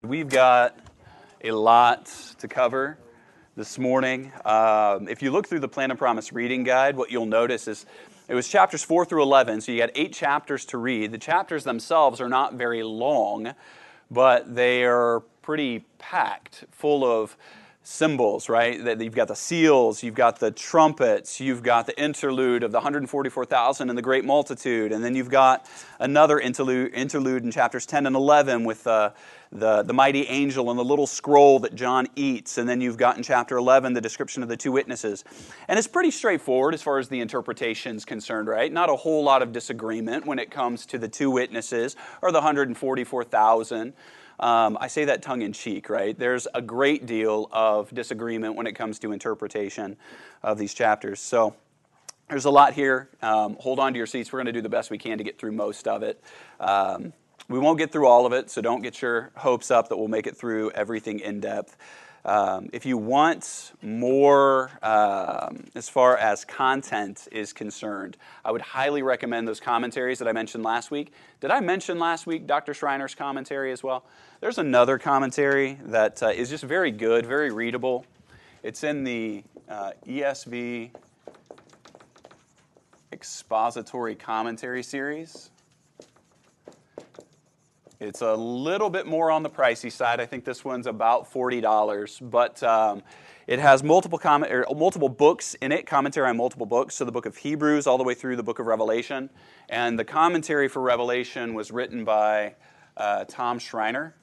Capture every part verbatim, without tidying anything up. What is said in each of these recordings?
We've got a lot to cover this morning. Um, if you look through the Plan and Promise reading guide, what you'll notice is it was chapters four through eleven, so you got eight chapters to read. The chapters themselves are not very long, but they are pretty packed, full of symbols, right? That you've got the seals, you've got the trumpets, you've got the interlude of the one hundred forty-four thousand and the great multitude, and then you've got another interlude, interlude in chapters ten and eleven with uh, the, the mighty angel and the little scroll that John eats, and then you've got in chapter eleven the description of the two witnesses. And it's pretty straightforward as far as the interpretation is concerned, right? Not a whole lot of disagreement when it comes to the two witnesses or the one hundred forty-four thousand. Um, I say that tongue-in-cheek, right? There's a great deal of disagreement when it comes to interpretation of these chapters. So there's a lot here. Um, hold on to your seats. We're going to do the best we can to get through most of it. Um, we won't get through all of it, so don't get your hopes up that we'll make it through everything in depth. Um, if you want more um, as far as content is concerned, I would highly recommend those commentaries that I mentioned last week. Did I mention last week Doctor Schreiner's commentary as well? There's another commentary that uh, is just very good, very readable. It's in the uh, E S V Expository Commentary series. It's a little bit more on the pricey side. I think this one's about forty dollars, but um, it has multiple com- or multiple books in it, commentary on multiple books, so the book of Hebrews all the way through the book of Revelation. And the commentary for Revelation was written by uh, Tom Schreiner.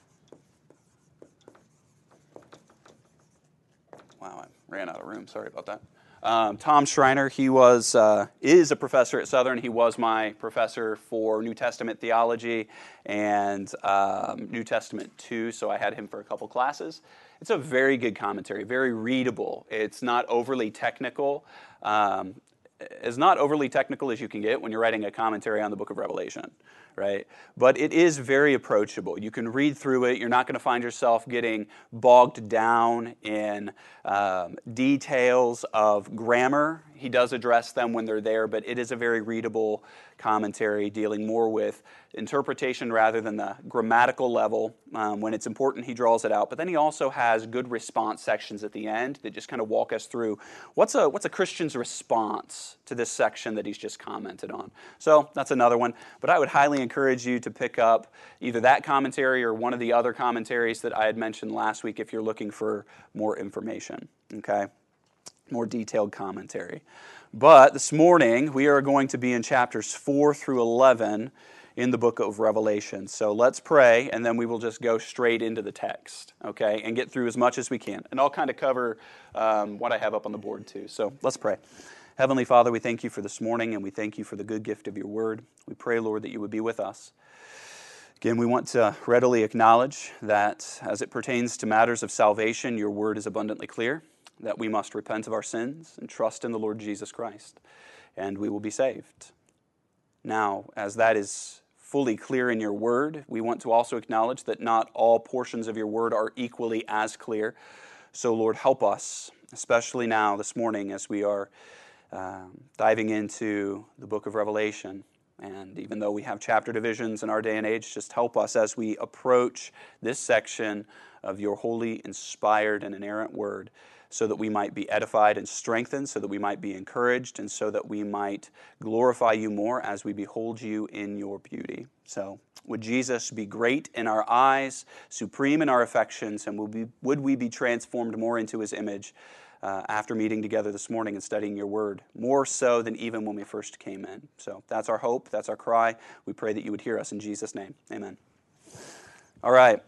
Wow, I ran out of room. Sorry about that. Um, Tom Schreiner, he was uh, is a professor at Southern. He was my professor for New Testament theology and um, New Testament two, so I had him for a couple classes. It's a very good commentary, very readable. It's not overly technical. Um, as not overly technical as you can get when you're writing a commentary on the book of Revelation, right? But it is very approachable. You can read through it. You're not going to find yourself getting bogged down in um, details of grammar. He does address them when they're there, but it is a very readable commentary dealing more with interpretation rather than the grammatical level. Um, when it's important, he draws it out. But then he also has good response sections at the end that just kind of walk us through what's a what's a Christian's response to this section that he's just commented on. So that's another one. But I would highly encourage you to pick up either that commentary or one of the other commentaries that I had mentioned last week if you're looking for more information, okay? More detailed commentary. But this morning, we are going to be in chapters four through eleven in the book of Revelation. So let's pray, and then we will just go straight into the text, okay, and get through as much as we can. And I'll kind of cover um, what I have up on the board, too. So let's pray. Heavenly Father, we thank you for this morning, and we thank you for the good gift of your word. We pray, Lord, that you would be with us. Again, we want to readily acknowledge that as it pertains to matters of salvation, your word is abundantly clear, that we must repent of our sins and trust in the Lord Jesus Christ, and we will be saved. Now, as that is fully clear in your word, we want to also acknowledge that not all portions of your word are equally as clear. So, Lord, help us, especially now this morning as we are um, diving into the book of Revelation. And even though we have chapter divisions in our day and age, just help us as we approach this section of your holy, inspired, and inerrant word, so that we might be edified and strengthened, so that we might be encouraged, and so that we might glorify you more as we behold you in your beauty. So would Jesus be great in our eyes, supreme in our affections, and would we, would we be transformed more into his image uh, after meeting together this morning and studying your word, more so than even when we first came in. So that's our hope, that's our cry. We pray that you would hear us in Jesus' name. Amen. All right.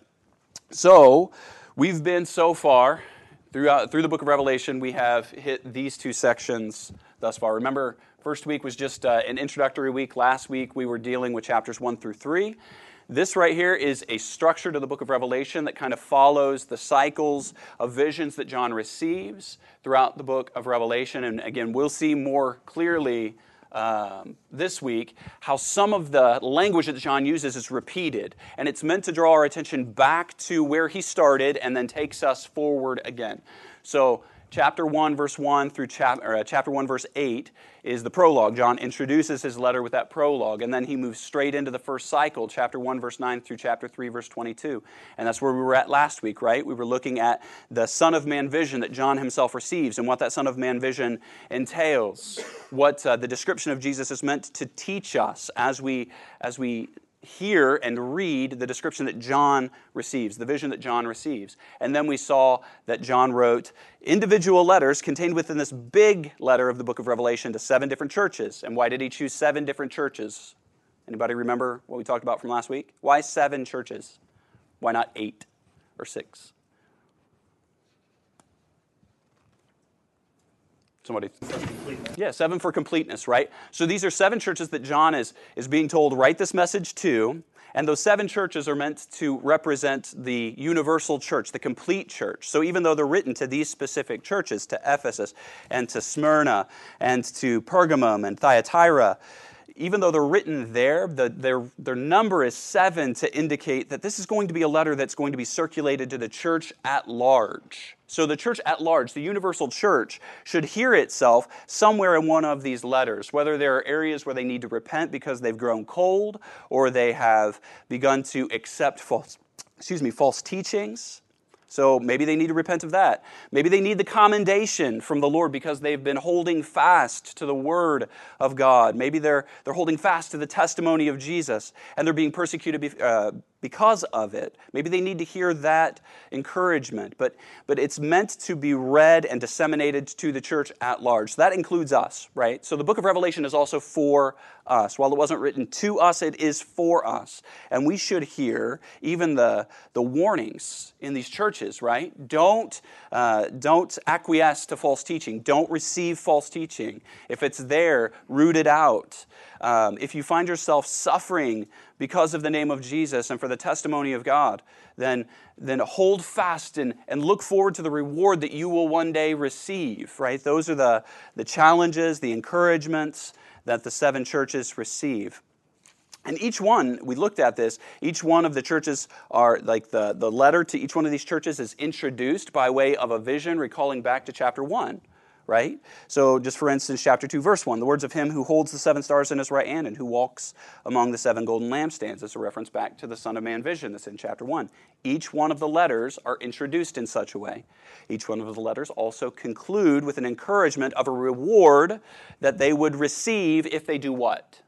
So we've been so far Throughout, through the book of Revelation, we have hit these two sections thus far. Remember, first week was just uh, an introductory week. Last week, we were dealing with chapters one through three. This right here is a structure to the book of Revelation that kind of follows the cycles of visions that John receives throughout the book of Revelation. And again, we'll see more clearly Um, this week, how some of the language that John uses is repeated, and it's meant to draw our attention back to where he started and then takes us forward again. So chapter one, verse one through chap- or, uh, chapter one, verse eight is the prologue. John introduces his letter with that prologue, and then he moves straight into the first cycle, chapter one, verse nine through chapter three, verse twenty-two. And that's where we were at last week, right? We were looking at the Son of Man vision that John himself receives and what that Son of Man vision entails, what uh, the description of Jesus is meant to teach us as we as we hear and read the description that John receives, the vision that John receives. And then we saw that John wrote individual letters contained within this big letter of the book of Revelation to seven different churches. And why did he choose seven different churches? Anybody remember what we talked about from last week? Why seven churches? Why not eight or six? Somebody. Yeah, seven for completeness, right? So these are seven churches that John is, is being told, write this message to. And those seven churches are meant to represent the universal church, the complete church. So even though they're written to these specific churches, to Ephesus and to Smyrna and to Pergamum and Thyatira, even though they're written there, the, their, their number is seven to indicate that this is going to be a letter that's going to be circulated to the church at large. So the church at large, the universal church, should hear itself somewhere in one of these letters, whether there are areas where they need to repent because they've grown cold or they have begun to accept false, excuse me, false teachings. So maybe they need to repent of that. Maybe they need the commendation from the Lord because they've been holding fast to the Word of God. Maybe they're they're holding fast to the testimony of Jesus and they're being persecuted be, uh, because of it. Maybe they need to hear that encouragement. But, but it's meant to be read and disseminated to the church at large. So that includes us, right? So the book of Revelation is also for us. While it wasn't written to us, it is for us. And we should hear even the, the warnings in these churches, right? Don't, uh, don't acquiesce to false teaching. Don't receive false teaching. If it's there, root it out. Um, if you find yourself suffering because of the name of Jesus and for the testimony of God, then, then hold fast and, and look forward to the reward that you will one day receive, right? Those are the, the challenges, the encouragements that the seven churches receive. And each one, we looked at this, each one of the churches are, like the, the letter to each one of these churches is introduced by way of a vision recalling back to chapter one. Right? So just for instance, chapter two, verse one, the words of him who holds the seven stars in his right hand and who walks among the seven golden lampstands. It's a reference back to the Son of Man vision that's in chapter one. Each one of the letters are introduced in such a way. Each one of the letters also conclude with an encouragement of a reward that they would receive if they do what?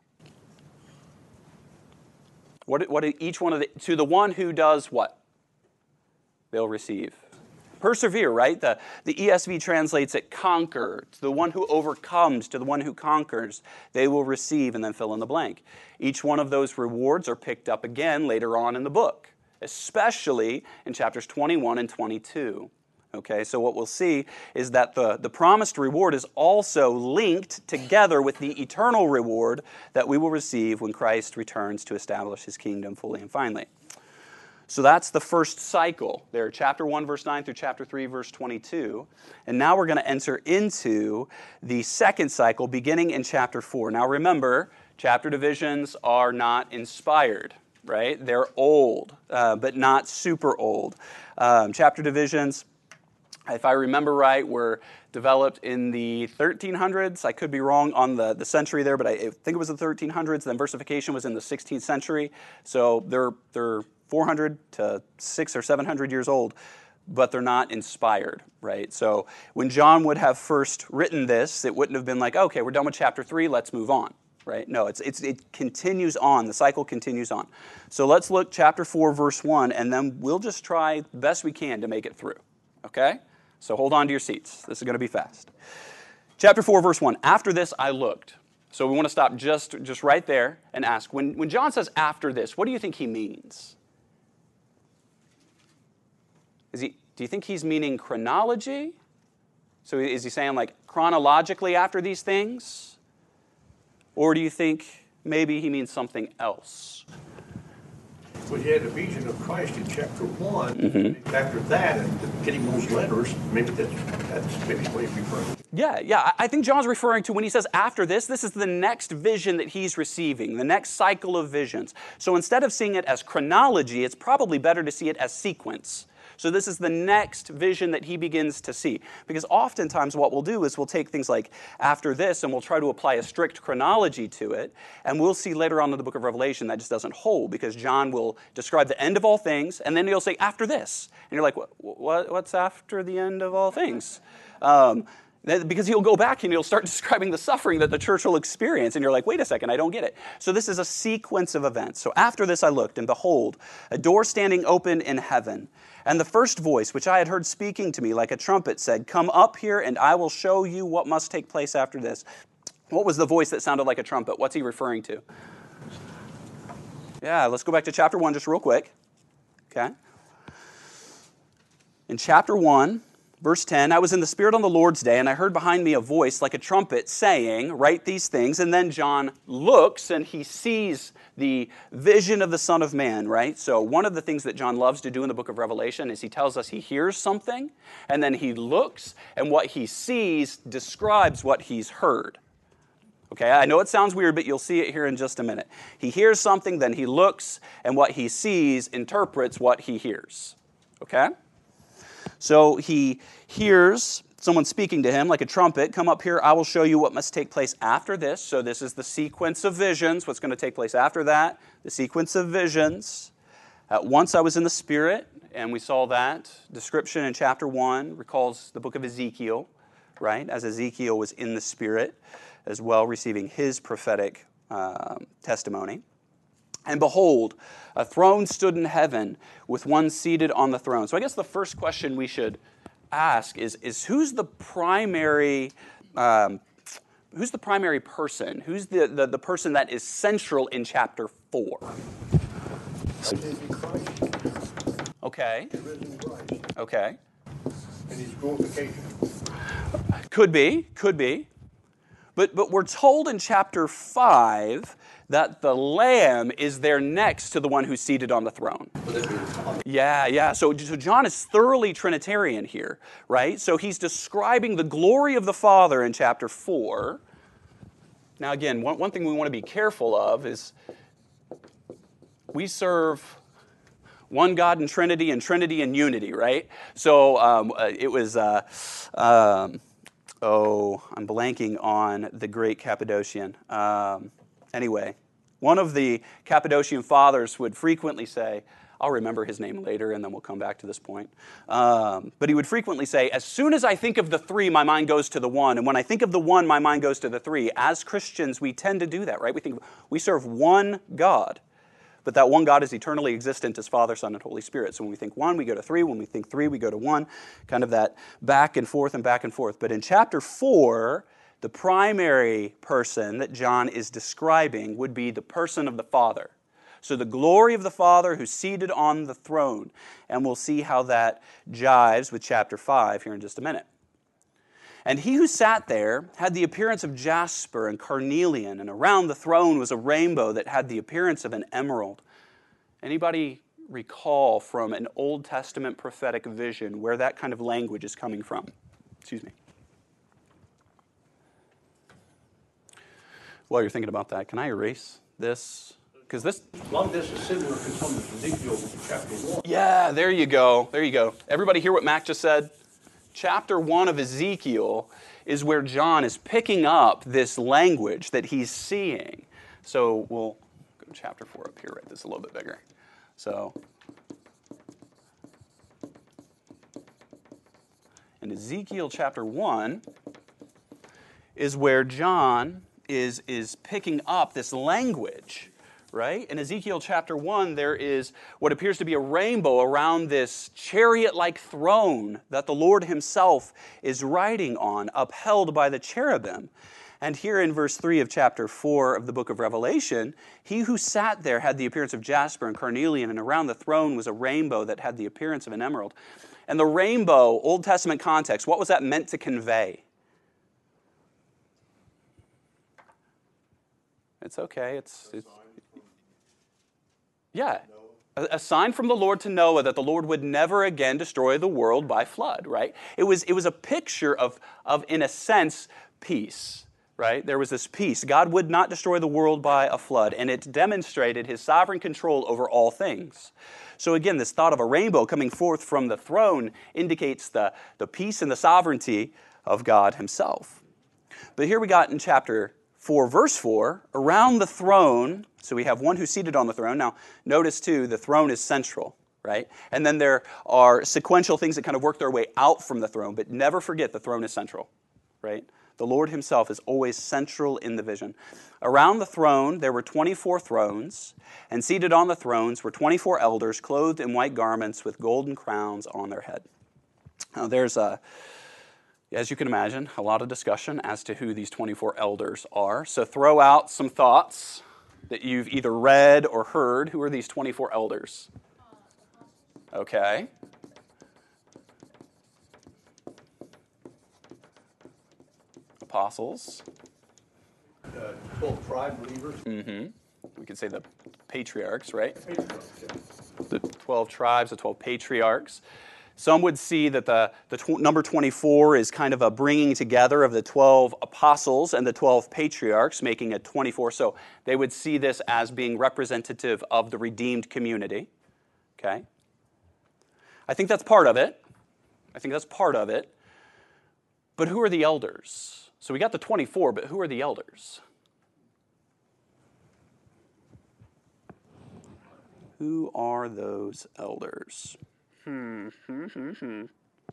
What, what each one of the, to the one who does what? They'll receive. Persevere, right? The, the E S V translates it conquer. To the one who overcomes, to the one who conquers, they will receive, and then fill in the blank. Each one of those rewards are picked up again later on in the book, especially in chapters twenty-one and twenty-two. Okay, so what we'll see is that the, the promised reward is also linked together with the eternal reward that we will receive when Christ returns to establish his kingdom fully and finally. So that's the first cycle there, chapter one, verse nine through chapter three, verse twenty-two. And now we're going to enter into the second cycle beginning in chapter four. Now remember, chapter divisions are not inspired, right? They're old, uh, but not super old. Um, chapter divisions, if I remember right, were developed in the thirteen hundreds. I could be wrong on the, the century there, but I think it was the thirteen hundreds. Then versification was in the sixteenth century. So they're they're four hundred to six or seven hundred years old, but they're not inspired, right? So when John would have first written this, it wouldn't have been like, okay, we're done with chapter three, let's move on, right? No, it's, it's it continues on. The cycle continues on. So let's look chapter four, verse one, and then we'll just try the best we can to make it through, okay? So hold on to your seats. This is going to be fast. Chapter four, verse one, after this I looked. So we want to stop just, just right there and ask, when, when John says after this, what do you think he means? Is he, do you think he's meaning chronology? So is he saying like chronologically after these things? Or do you think maybe he means something else? Well, you had a vision of Christ in chapter one. Mm-hmm. After that, and getting those letters, maybe that's, that's maybe the way of referring. Yeah, yeah. I think John's referring to when he says after this, this is the next vision that he's receiving, the next cycle of visions. So instead of seeing it as chronology, it's probably better to see it as sequence. So this is the next vision that he begins to see. Because oftentimes what we'll do is we'll take things like after this and we'll try to apply a strict chronology to it. And we'll see later on in the book of Revelation that just doesn't hold, because John will describe the end of all things and then he'll say after this. And you're like, what, what, what's after the end of all things? Um, Because he'll go back and he'll start describing the suffering that the church will experience. And you're like, wait a second, I don't get it. So this is a sequence of events. So after this I looked, and behold, a door standing open in heaven. And the first voice, which I had heard speaking to me like a trumpet, said, come up here and I will show you what must take place after this. What was the voice that sounded like a trumpet? What's he referring to? Yeah, let's go back to chapter one just real quick. Okay. In chapter one, verse ten, I was in the Spirit on the Lord's day, and I heard behind me a voice like a trumpet saying, write these things. And then John looks, and he sees the vision of the Son of Man, right? So one of the things that John loves to do in the book of Revelation is he tells us he hears something, and then he looks, and what he sees describes what he's heard. Okay, I know it sounds weird, but you'll see it here in just a minute. He hears something, then he looks, and what he sees interprets what he hears. Okay? So he hears someone speaking to him like a trumpet, come up here, I will show you what must take place after this. So this is the sequence of visions, what's going to take place after that, the sequence of visions. At once I was in the Spirit, and we saw that description in chapter one, recalls the book of Ezekiel, right, as Ezekiel was in the Spirit as well, receiving his prophetic um, testimony. And behold, a throne stood in heaven with one seated on the throne. So I guess the first question we should ask is, is who's the primary um, who's the primary person? Who's the, the, the person that is central in chapter four? Okay. Okay. And his glorification. Could be, could be. But but we're told in chapter five that the Lamb is there next to the one who's seated on the throne. Yeah, yeah. So, so John is thoroughly Trinitarian here, right? So he's describing the glory of the Father in chapter four. Now again, one, one thing we want to be careful of is we serve one God in Trinity and Trinity in unity, right? So um, it was... Uh, um, Oh, I'm blanking on the great Cappadocian. Um, anyway, one of the Cappadocian fathers would frequently say, I'll remember his name later and then we'll come back to this point. Um, but he would frequently say, as soon as I think of the three, my mind goes to the one. And when I think of the one, my mind goes to the three. As Christians, we tend to do that, right? We think we serve one God. But that one God is eternally existent as Father, Son, and Holy Spirit. So when we think one, we go to three. When we think three, we go to one. Kind of that back and forth and back and forth. But in chapter four, the primary person that John is describing would be the person of the Father. So the glory of the Father who's seated on the throne. And we'll see how that jives with chapter five here in just a minute. And he who sat there had the appearance of jasper and carnelian, and around the throne was a rainbow that had the appearance of an emerald. Anybody recall from an Old Testament prophetic vision where that kind of language is coming from? Excuse me. While you're thinking about that, can I erase this? Because this... A lot of this is similar to some of Ezekiel chapter one. Yeah, there you go. There you go. Everybody hear what Mac just said? Chapter one of Ezekiel is where John is picking up this language that he's seeing. So we'll go to chapter four up here, write this a little bit bigger. So in Ezekiel chapter one is where John is, is picking up this language. Right? In Ezekiel chapter one, there is what appears to be a rainbow around this chariot-like throne that the Lord himself is riding on, upheld by the cherubim. And here in verse three of chapter four of the book of Revelation, he who sat there had the appearance of jasper and carnelian, and around the throne was a rainbow that had the appearance of an emerald. And the rainbow, Old Testament context, what was that meant to convey? It's okay. It's... it's Yeah, a sign from the Lord to Noah that the Lord would never again destroy the world by flood, right? It was, it was a picture of, of, in a sense, peace, right? There was this peace. God would not destroy the world by a flood, and it demonstrated his sovereign control over all things. So again, this thought of a rainbow coming forth from the throne indicates the, the peace and the sovereignty of God himself. But here we got in chapter four, verse four, around the throne, so we have one who's seated on the throne. Now, notice too, the throne is central, right? And then there are sequential things that kind of work their way out from the throne, but never forget the throne is central, right? The Lord himself is always central in the vision. Around the throne, there were twenty-four thrones, and seated on the thrones were twenty-four elders, clothed in white garments with golden crowns on their head. Now, there's a, as you can imagine, a lot of discussion as to who these twenty-four elders are. So throw out some thoughts that you've either read or heard. Who are these twenty-four elders? Okay. Apostles. Uh, twelve tribe believers. Mm-hmm. We could say the patriarchs, right? Patriarchs, yeah. The twelve tribes, the twelve patriarchs. Some would see that the, the tw- number twenty-four is kind of a bringing together of the twelve apostles and the twelve patriarchs, making it twenty-four. So they would see this as being representative of the redeemed community. Okay? I think that's part of it. I think that's part of it. But who are the elders? So we got the twenty-four, but who are the elders? Who are those elders? Hmm, hmm, hmm, hmm.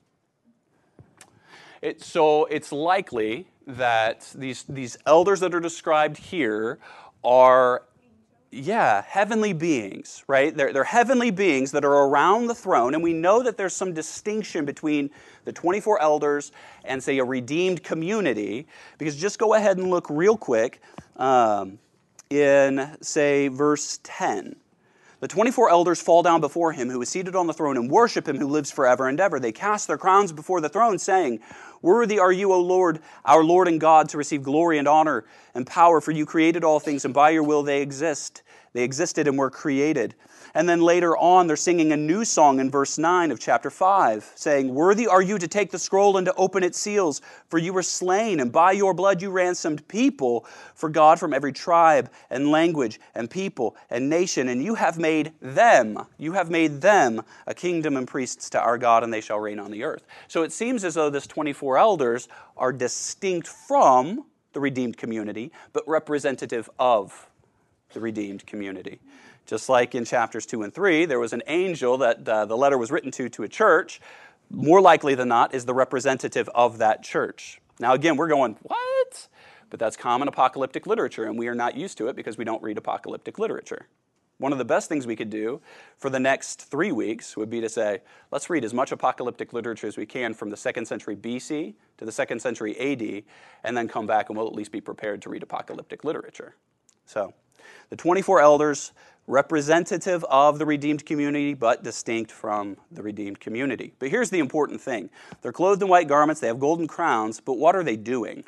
It, so it's likely that these, these elders that are described here are, yeah, heavenly beings, right? They're, they're heavenly beings that are around the throne, and we know that there's some distinction between the twenty-four elders and, say, a redeemed community, because just go ahead and look real quick um, in, say, verse ten. The twenty-four elders fall down before him who is seated on the throne and worship him who lives forever and ever. They cast their crowns before the throne, saying, "Worthy are you, O Lord, our Lord and God, to receive glory and honor and power, for you created all things, and by your will they exist. They existed and were created." And then later on, they're singing a new song in verse nine of chapter five, saying, "Worthy are you to take the scroll and to open its seals, for you were slain, and by your blood you ransomed people for God from every tribe and language and people and nation, and you have made them, you have made them a kingdom and priests to our God, and they shall reign on the earth." So it seems as though this twenty-four elders are distinct from the redeemed community, but representative of the redeemed community. Just like in chapters two and three, there was an angel that uh, the letter was written to to a church, more likely than not is the representative of that church. Now again, we're going, what? But that's common apocalyptic literature, and we are not used to it because we don't read apocalyptic literature. One of the best things we could do for the next three weeks would be to say, let's read as much apocalyptic literature as we can from the second century B C to the second century A D, and then come back and we'll at least be prepared to read apocalyptic literature. So, the twenty-four elders, representative of the redeemed community, but distinct from the redeemed community. But here's the important thing. They're clothed in white garments, they have golden crowns, but what are they doing?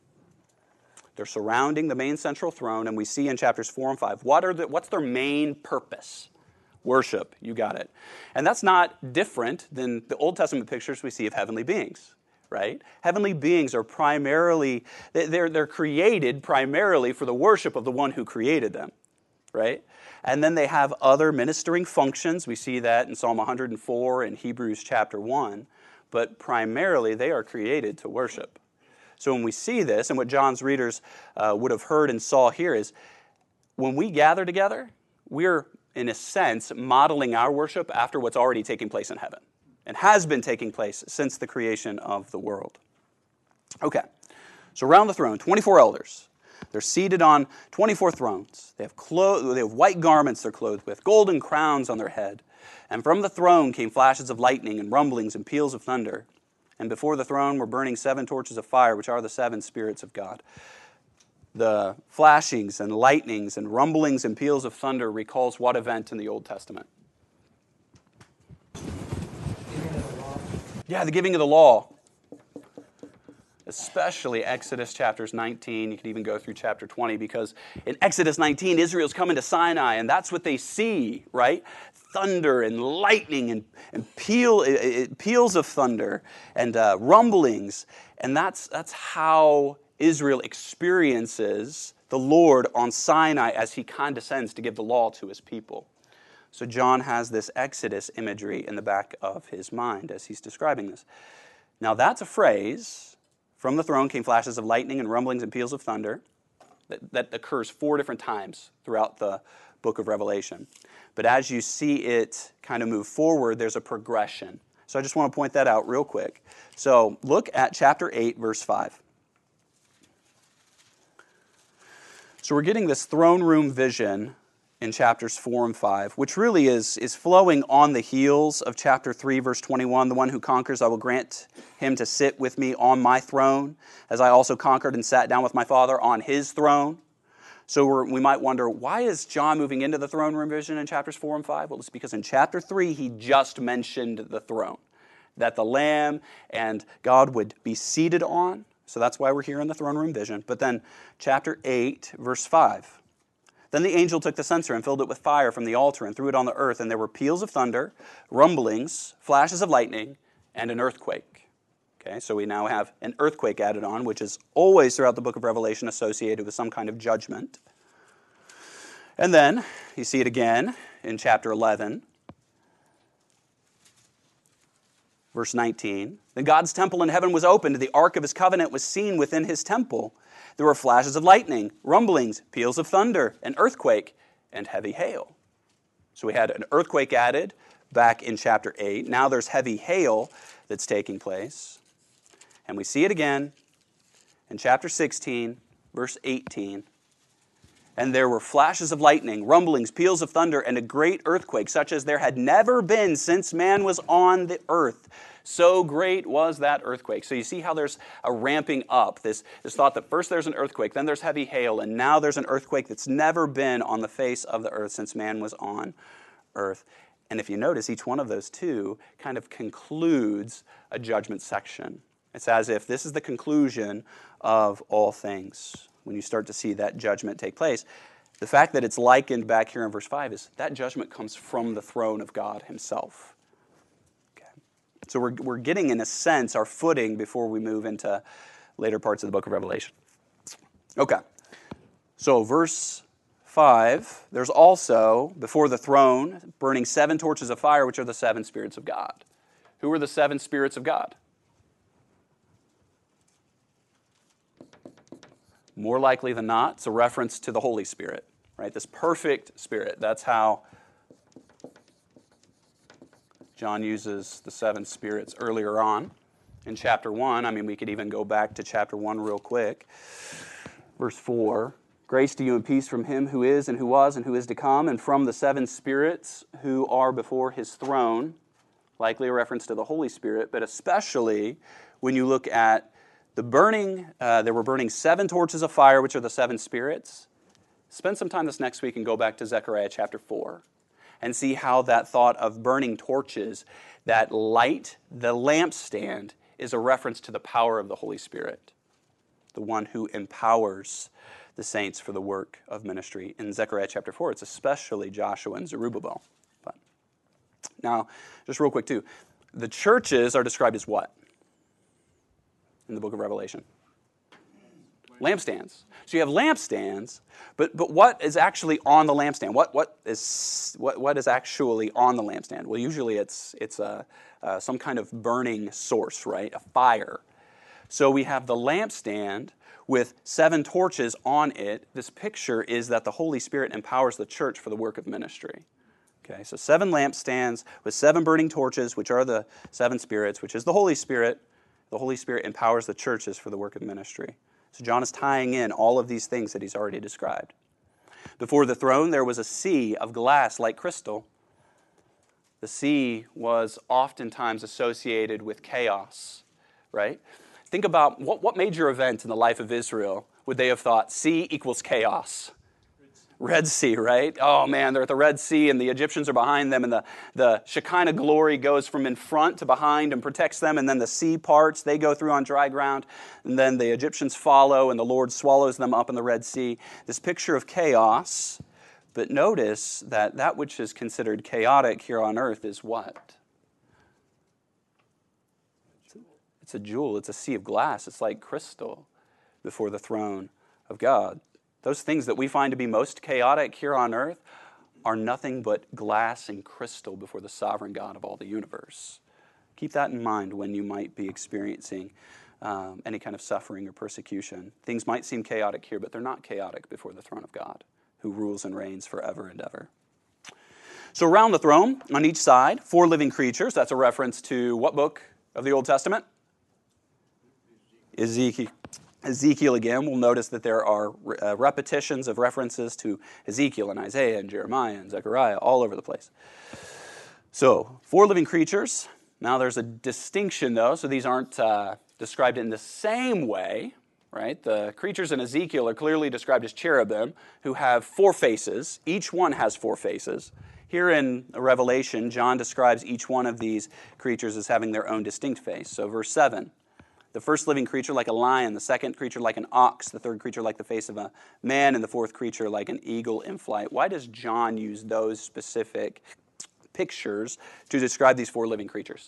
They're surrounding the main central throne, and we see in chapters four and five, what are the, what's their main purpose? Worship, you got it. And that's not different than the Old Testament pictures we see of heavenly beings. Right? Heavenly beings are primarily, they're, they're created primarily for the worship of the one who created them, right? And then they have other ministering functions. We see that in Psalm one hundred four and Hebrews chapter one, but primarily they are created to worship. So when we see this, and what John's readers uh, would have heard and saw here is, when we gather together, we're, in a sense, modeling our worship after what's already taking place in heaven. And has been taking place since the creation of the world. Okay, so around the throne, twenty-four elders. They're seated on twenty-four thrones. They have, clo- they have white garments they're clothed with, golden crowns on their head. And from the throne came flashes of lightning and rumblings and peals of thunder. And before the throne were burning seven torches of fire, which are the seven spirits of God. The flashings and lightnings and rumblings and peals of thunder recalls what event in the Old Testament? Yeah, the giving of the law. Especially Exodus chapters nineteen. You could even go through chapter twenty, because in Exodus nineteen, Israel's coming to Sinai, and that's what they see, right? Thunder and lightning and, and peal, it, it, peals of thunder and uh, rumblings. And that's, that's how Israel experiences the Lord on Sinai as he condescends to give the law to his people. So John has this Exodus imagery in the back of his mind as he's describing this. Now that's a phrase, from the throne came flashes of lightning and rumblings and peals of thunder, that, that occurs four different times throughout the book of Revelation. But as you see it kind of move forward, there's a progression. So I just want to point that out real quick. So look at chapter eight, verse five. So we're getting this throne room vision in chapters four and five, which really is, is flowing on the heels of chapter three, verse twenty-one. The one who conquers, I will grant him to sit with me on my throne, as I also conquered and sat down with my Father on his throne. So we're, we might wonder, why is John moving into the throne room vision in chapters four and five? Well, it's because in chapter three, he just mentioned the throne, that the Lamb and God would be seated on. So that's why we're here in the throne room vision. But then chapter eight, verse five. Then the angel took the censer and filled it with fire from the altar and threw it on the earth, and there were peals of thunder, rumblings, flashes of lightning, and an earthquake. Okay, so we now have an earthquake added on, which is always throughout the book of Revelation associated with some kind of judgment. And then you see it again in chapter eleven, verse nineteen. Then God's temple in heaven was opened, the ark of his covenant was seen within his temple. There were flashes of lightning, rumblings, peals of thunder, an earthquake, and heavy hail. So we had an earthquake added back in chapter eight. Now there's heavy hail that's taking place. And we see it again in chapter sixteen, verse eighteen. And there were flashes of lightning, rumblings, peals of thunder, and a great earthquake, such as there had never been since man was on the earth. So great was that earthquake. So you see how there's a ramping up, this, this thought that first there's an earthquake, then there's heavy hail, and now there's an earthquake that's never been on the face of the earth since man was on earth. And if you notice, each one of those two kind of concludes a judgment section. It's as if this is the conclusion of all things. When you start to see that judgment take place, the fact that it's likened back here in verse five is that judgment comes from the throne of God himself. So we're, we're getting, in a sense, our footing before we move into later parts of the book of Revelation. Okay. So verse five, there's also, before the throne, burning seven torches of fire, which are the seven spirits of God. Who are the seven spirits of God? More likely than not, it's a reference to the Holy Spirit, right? This perfect Spirit. That's how John uses the seven spirits earlier on in chapter one. I mean, we could even go back to chapter one real quick. Verse four, grace to you and peace from him who is and who was and who is to come, and from the seven spirits who are before his throne. Likely a reference to the Holy Spirit, but especially when you look at the burning, uh, there were burning seven torches of fire, which are the seven spirits. Spend some time this next week and go back to Zechariah chapter four. And see how that thought of burning torches, that light, the lampstand, is a reference to the power of the Holy Spirit, the one who empowers the saints for the work of ministry. In Zechariah chapter four, it's especially Joshua and Zerubbabel. But now, just real quick too, the churches are described as what in the book of Revelation? Lampstands. So you have lampstands, but but what is actually on the lampstand? What what is what what is actually on the lampstand? Well, usually it's it's a uh, some kind of burning source, right? A fire. So we have the lampstand with seven torches on it. This picture is that the Holy Spirit empowers the church for the work of ministry. Okay, so seven lampstands with seven burning torches, which are the seven spirits, which is the Holy Spirit. The Holy Spirit empowers the churches for the work of ministry. So John is tying in all of these things that he's already described. Before the throne, there was a sea of glass like crystal. The sea was oftentimes associated with chaos, right? Think about what, what major event in the life of Israel would they have thought sea equals chaos? Red Sea, right? Oh man, they're at the Red Sea and the Egyptians are behind them, and the, the Shekinah glory goes from in front to behind and protects them, and then the sea parts, they go through on dry ground, and then the Egyptians follow and the Lord swallows them up in the Red Sea. This picture of chaos, but notice that that which is considered chaotic here on earth is what? It's a jewel, it's a sea of glass, it's like crystal before the throne of God. Those things that we find to be most chaotic here on earth are nothing but glass and crystal before the sovereign God of all the universe. Keep that in mind when you might be experiencing um, any kind of suffering or persecution. Things might seem chaotic here, but they're not chaotic before the throne of God, who rules and reigns forever and ever. So around the throne, on each side, four living creatures. That's a reference to what book of the Old Testament? Ezekiel. Ezekiel again. We'll notice that there are uh, repetitions of references to Ezekiel and Isaiah and Jeremiah and Zechariah all over the place. So, four living creatures. Now there's a distinction though, so these aren't uh, described in the same way, right? The creatures in Ezekiel are clearly described as cherubim who have four faces. Each one has four faces. Here in Revelation, John describes each one of these creatures as having their own distinct face. So verse seven, the first living creature like a lion, the second creature like an ox, the third creature like the face of a man, and the fourth creature like an eagle in flight. Why does John use those specific pictures to describe these four living creatures?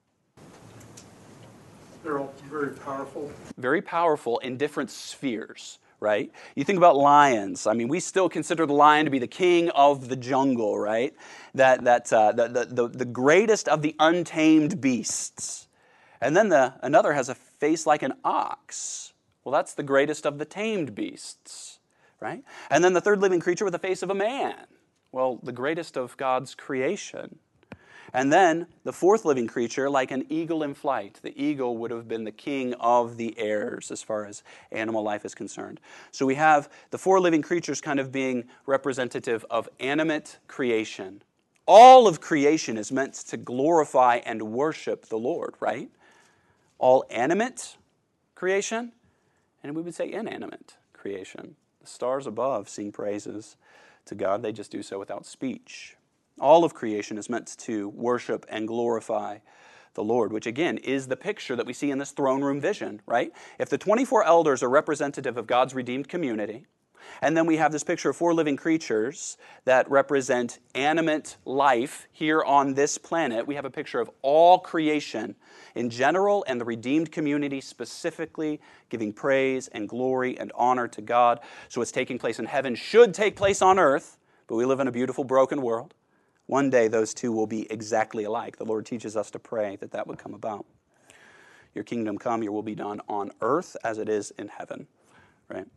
They're all very powerful. Very powerful in different spheres, right? You think about lions. I mean, we still consider the lion to be the king of the jungle, right? That that uh, the, the the the greatest of the untamed beasts. And then the another has a face like an ox. Well, that's the greatest of the tamed beasts, right? And then the third living creature with the face of a man. Well, the greatest of God's creation. And then the fourth living creature like an eagle in flight. The eagle would have been the king of the airs as far as animal life is concerned. So we have the four living creatures kind of being representative of animate creation. All of creation is meant to glorify and worship the Lord, right? All animate creation, and we would say inanimate creation. The stars above sing praises to God. They just do so without speech. All of creation is meant to worship and glorify the Lord, which again is the picture that we see in this throne room vision, right? If the twenty-four elders are representative of God's redeemed community, and then we have this picture of four living creatures that represent animate life here on this planet, we have a picture of all creation in general and the redeemed community specifically giving praise and glory and honor to God. So what's taking place in heaven should take place on earth, but we live in a beautiful broken world. One day those two will be exactly alike. The Lord teaches us to pray that that would come about. Your kingdom come, your will be done on earth as it is in heaven, right?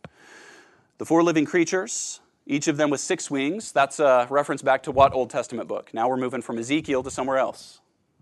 The four living creatures, each of them with six wings. That's a reference back to what Old Testament book? Now we're moving from Ezekiel to somewhere else.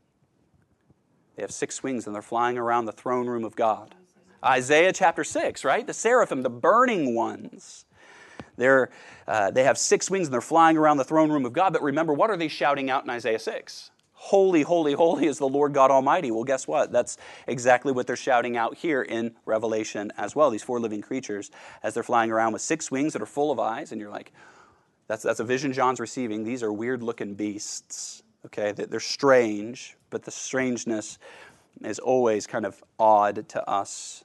They have six wings and they're flying around the throne room of God. Isaiah chapter six, right? The seraphim, the burning ones. They're, uh, they have six wings and they're flying around the throne room of God. But remember, what are they shouting out in Isaiah six? Holy, holy, holy is the Lord God Almighty. Well, guess what? That's exactly what they're shouting out here in Revelation as well. These four living creatures, as they're flying around with six wings that are full of eyes. And you're like, that's, that's a vision John's receiving. These are weird-looking beasts. Okay, they're strange, but the strangeness is always kind of odd to us.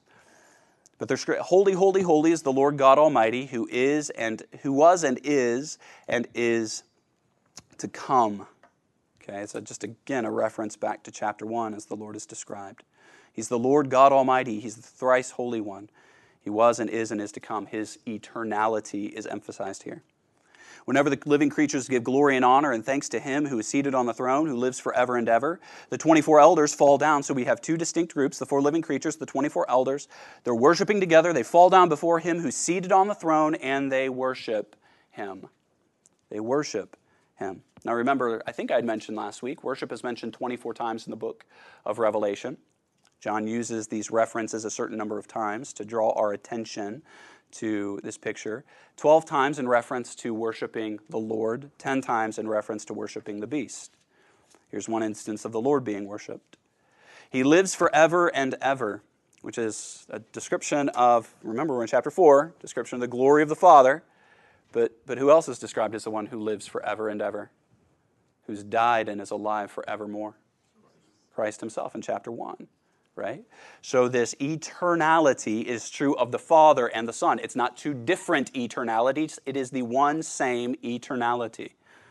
But they're holy, holy, holy is the Lord God Almighty, who is and who was and is and is to come. Okay, so just again a reference back to chapter one as the Lord is described. He's the Lord God Almighty. He's the thrice holy one. He was and is and is to come. His eternality is emphasized here. Whenever the living creatures give glory and honor and thanks to Him who is seated on the throne, who lives forever and ever, the twenty-four elders fall down. So we have two distinct groups, the four living creatures, the twenty-four elders. They're worshiping together. They fall down before Him who's seated on the throne, and they worship Him. They worship Him. Now remember, I think I had mentioned last week, worship is mentioned twenty-four times in the book of Revelation. John uses these references a certain number of times to draw our attention to this picture. Twelve times in reference to worshiping the Lord, ten times in reference to worshiping the beast. Here's one instance of the Lord being worshipped. He lives forever and ever, which is a description of, remember we're in chapter four, description of the glory of the Father, but, but who else is described as the one who lives forever and ever? Who's died and is alive forevermore? Christ Himself in chapter one. Right? So this eternality is true of the Father and the Son. It's not two different eternalities. It is the one same eternality,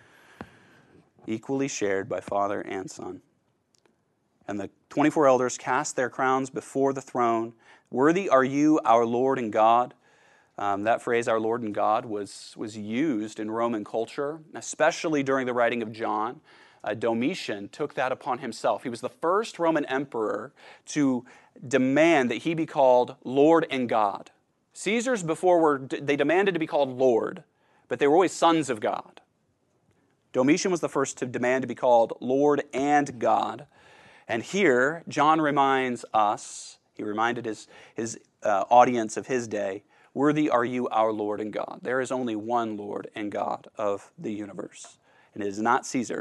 equally shared by Father and Son. And the twenty-four elders cast their crowns before the throne. Worthy are you, our Lord and God, Um, that phrase, our Lord and God, was, was used in Roman culture, especially during the writing of John. Uh, Domitian took that upon himself. He was the first Roman emperor to demand that he be called Lord and God. Caesars before were, they demanded to be called Lord, but they were always sons of God. Domitian was the first to demand to be called Lord and God. And here, John reminds us, he reminded his, his uh, audience of his day, worthy are you, our Lord and God. There is only one Lord and God of the universe, and it is not Caesar.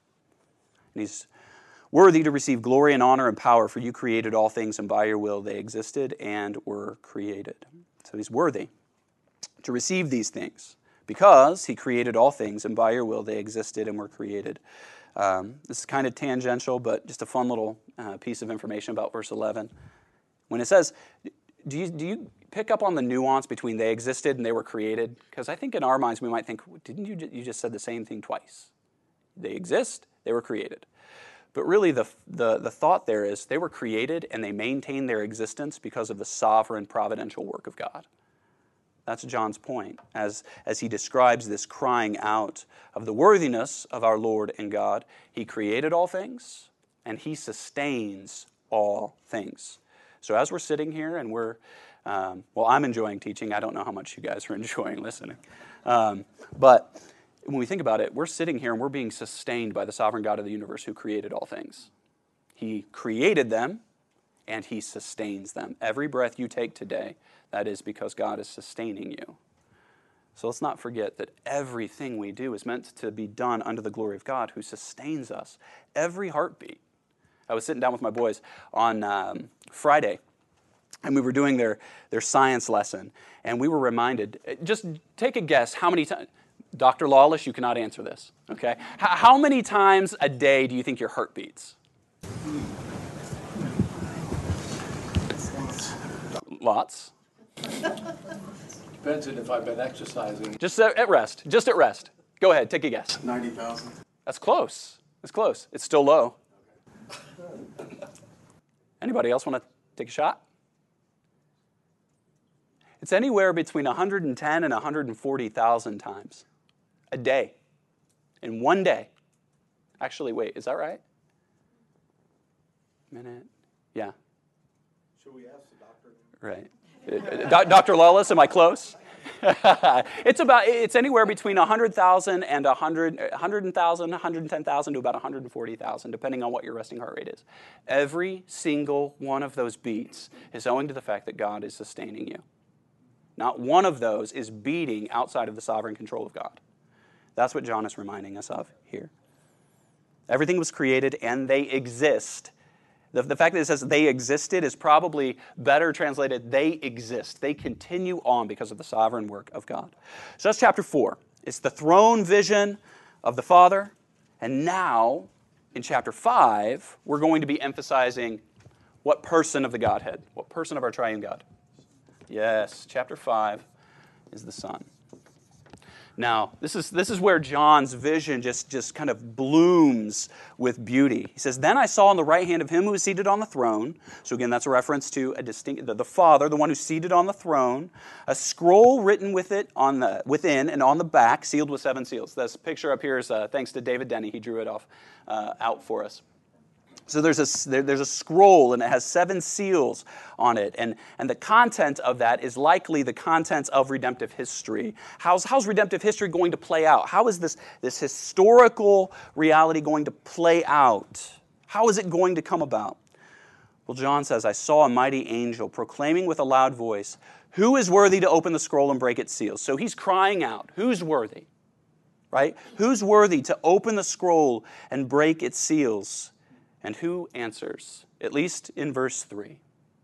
And he's worthy to receive glory and honor and power, for you created all things, and by your will they existed and were created. So he's worthy to receive these things, because he created all things, and by your will they existed and were created. Um, this is kind of tangential, but just a fun little uh, piece of information about verse eleven. When it says, do you, do you pick up on the nuance between they existed and they were created? Because I think in our minds we might think, didn't you, you just said the same thing twice? They exist, they were created. But really the, the, the thought there is they were created and they maintain their existence because of the sovereign providential work of God. That's John's point as, as he describes this crying out of the worthiness of our Lord and God. He created all things and he sustains all things. So as we're sitting here and we're, um, well, I'm enjoying teaching. I don't know how much you guys are enjoying listening. Um, but when we think about it, we're sitting here and we're being sustained by the sovereign God of the universe who created all things. He created them and he sustains them. Every breath you take today, that is because God is sustaining you. So let's not forget that everything we do is meant to be done under the glory of God who sustains us. Every heartbeat. I was sitting down with my boys on um, Friday, and we were doing their, their science lesson, and we were reminded, just take a guess how many times, Doctor Lawless, you cannot answer this, okay? H- how many times a day do you think your heart beats? Lots. Depends on if I've been exercising. Just at rest, just at rest. Go ahead, take a guess. ninety thousand. That's close. That's close. It's still low. Anybody else want to take a shot? It's anywhere between one hundred ten and one hundred forty thousand times a day. In one day. Actually, wait, is that right? Minute. Yeah. Should we ask the doctor? Right. Do- Doctor Lawless, am I close? it's about it's anywhere between one hundred thousand and one hundred, one hundred thousand, one hundred ten thousand to about one hundred forty thousand, depending on what your resting heart rate is. Every single one of those beats is owing to the fact that God is sustaining you. Not one of those is beating outside of the sovereign control of God. That's what John is reminding us of here. Everything was created and they exist. The, the fact that it says they existed is probably better translated, they exist. They continue on because of the sovereign work of God. So that's chapter four. It's the throne vision of the Father. And now, in chapter five, we're going to be emphasizing what person of the Godhead, what person of our triune God. Yes, chapter five is the Son. Now, this is this is where John's vision just, just kind of blooms with beauty. He says, "Then I saw on the right hand of him who was seated on the throne," so again, that's a reference to a distinct the, the Father, the one who's seated on the throne, "a scroll written with it on the within and on the back, sealed with seven seals." This picture up here is uh, thanks to David Denny. He drew it off uh, out for us. So there's a, there, there's a scroll, and it has seven seals on it. And, and the content of that is likely the content of redemptive history. How's, how's redemptive history going to play out? How is this, this historical reality going to play out? How is it going to come about? Well, John says, "I saw a mighty angel proclaiming with a loud voice, 'Who is worthy to open the scroll and break its seals?'" So he's crying out, who's worthy? Right? Who's worthy to open the scroll and break its seals? And who answers? At least in verse three.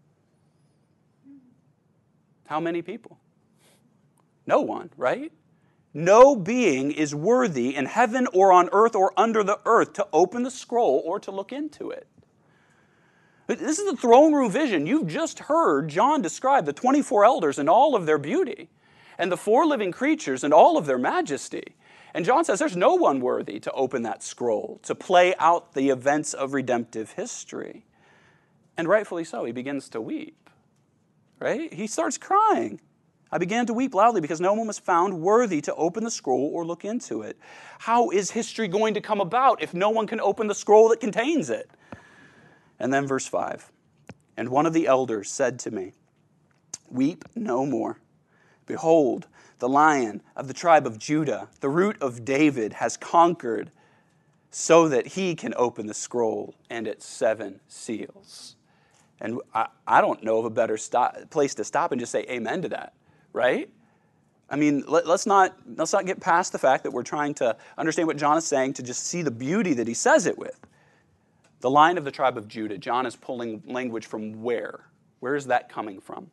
How many people? No one, right? No being is worthy in heaven or on earth or under the earth to open the scroll or to look into it. This is the throne room vision. You've just heard John describe the twenty-four elders and all of their beauty, and the four living creatures and all of their majesty. And John says there's no one worthy to open that scroll, to play out the events of redemptive history. And rightfully so, he begins to weep, right? He starts crying. I began to weep loudly because no one was found worthy to open the scroll or look into it. How is history going to come about if no one can open the scroll that contains it? And then verse five. And one of the elders said to me, weep no more. Behold, the Lion of the tribe of Judah, the Root of David, has conquered so that he can open the scroll and its seven seals. And I, I don't know of a better stop, place to stop and just say amen to that, right? I mean, let, let's not let's not get past the fact that we're trying to understand what John is saying to just see the beauty that he says it with. The Lion of the tribe of Judah. John is pulling language from where? Where is that coming from?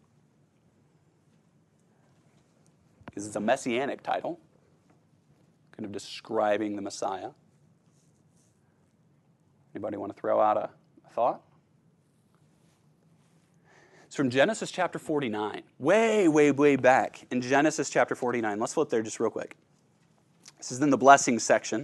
Because it's a messianic title, kind of describing the Messiah. Anybody want to throw out a, a thought? It's from Genesis chapter forty-nine. Way, way, way back in Genesis chapter forty-nine. Let's flip there just real quick. This is in the blessings section.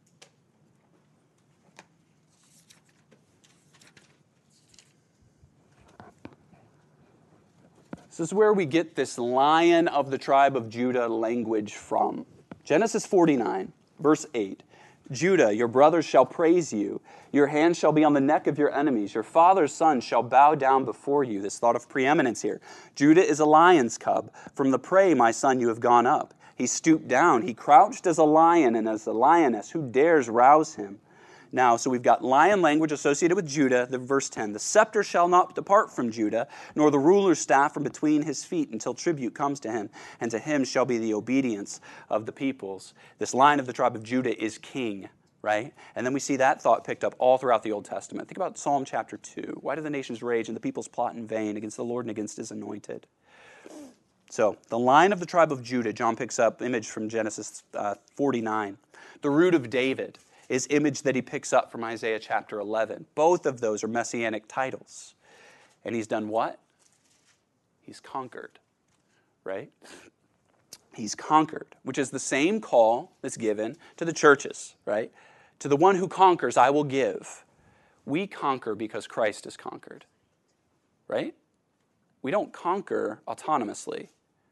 This is where we get this Lion of the tribe of Judah language from. Genesis forty-nine, verse eight. Judah, your brothers shall praise you. Your hand shall be on the neck of your enemies. Your father's son shall bow down before you. This thought of preeminence here. Judah is a lion's cub. From the prey, my son, you have gone up. He stooped down. He crouched as a lion and as a lioness. Who dares rouse him? Now, so we've got lion language associated with Judah, the verse ten. The scepter shall not depart from Judah, nor the ruler's staff from between his feet until tribute comes to him, and to him shall be the obedience of the peoples. This Lion of the tribe of Judah is king, right? And then we see that thought picked up all throughout the Old Testament. Think about Psalm chapter two. Why do the nations rage and the peoples plot in vain against the Lord and against his anointed? So, the Lion of the tribe of Judah, John picks up image from Genesis uh, forty-nine. The Root of David is image that he picks up from Isaiah chapter eleven. Both of those are messianic titles. And he's done what? He's conquered, right? He's conquered, which is the same call that's given to the churches, right? To the one who conquers, I will give. We conquer because Christ is conquered, right? We don't conquer autonomously.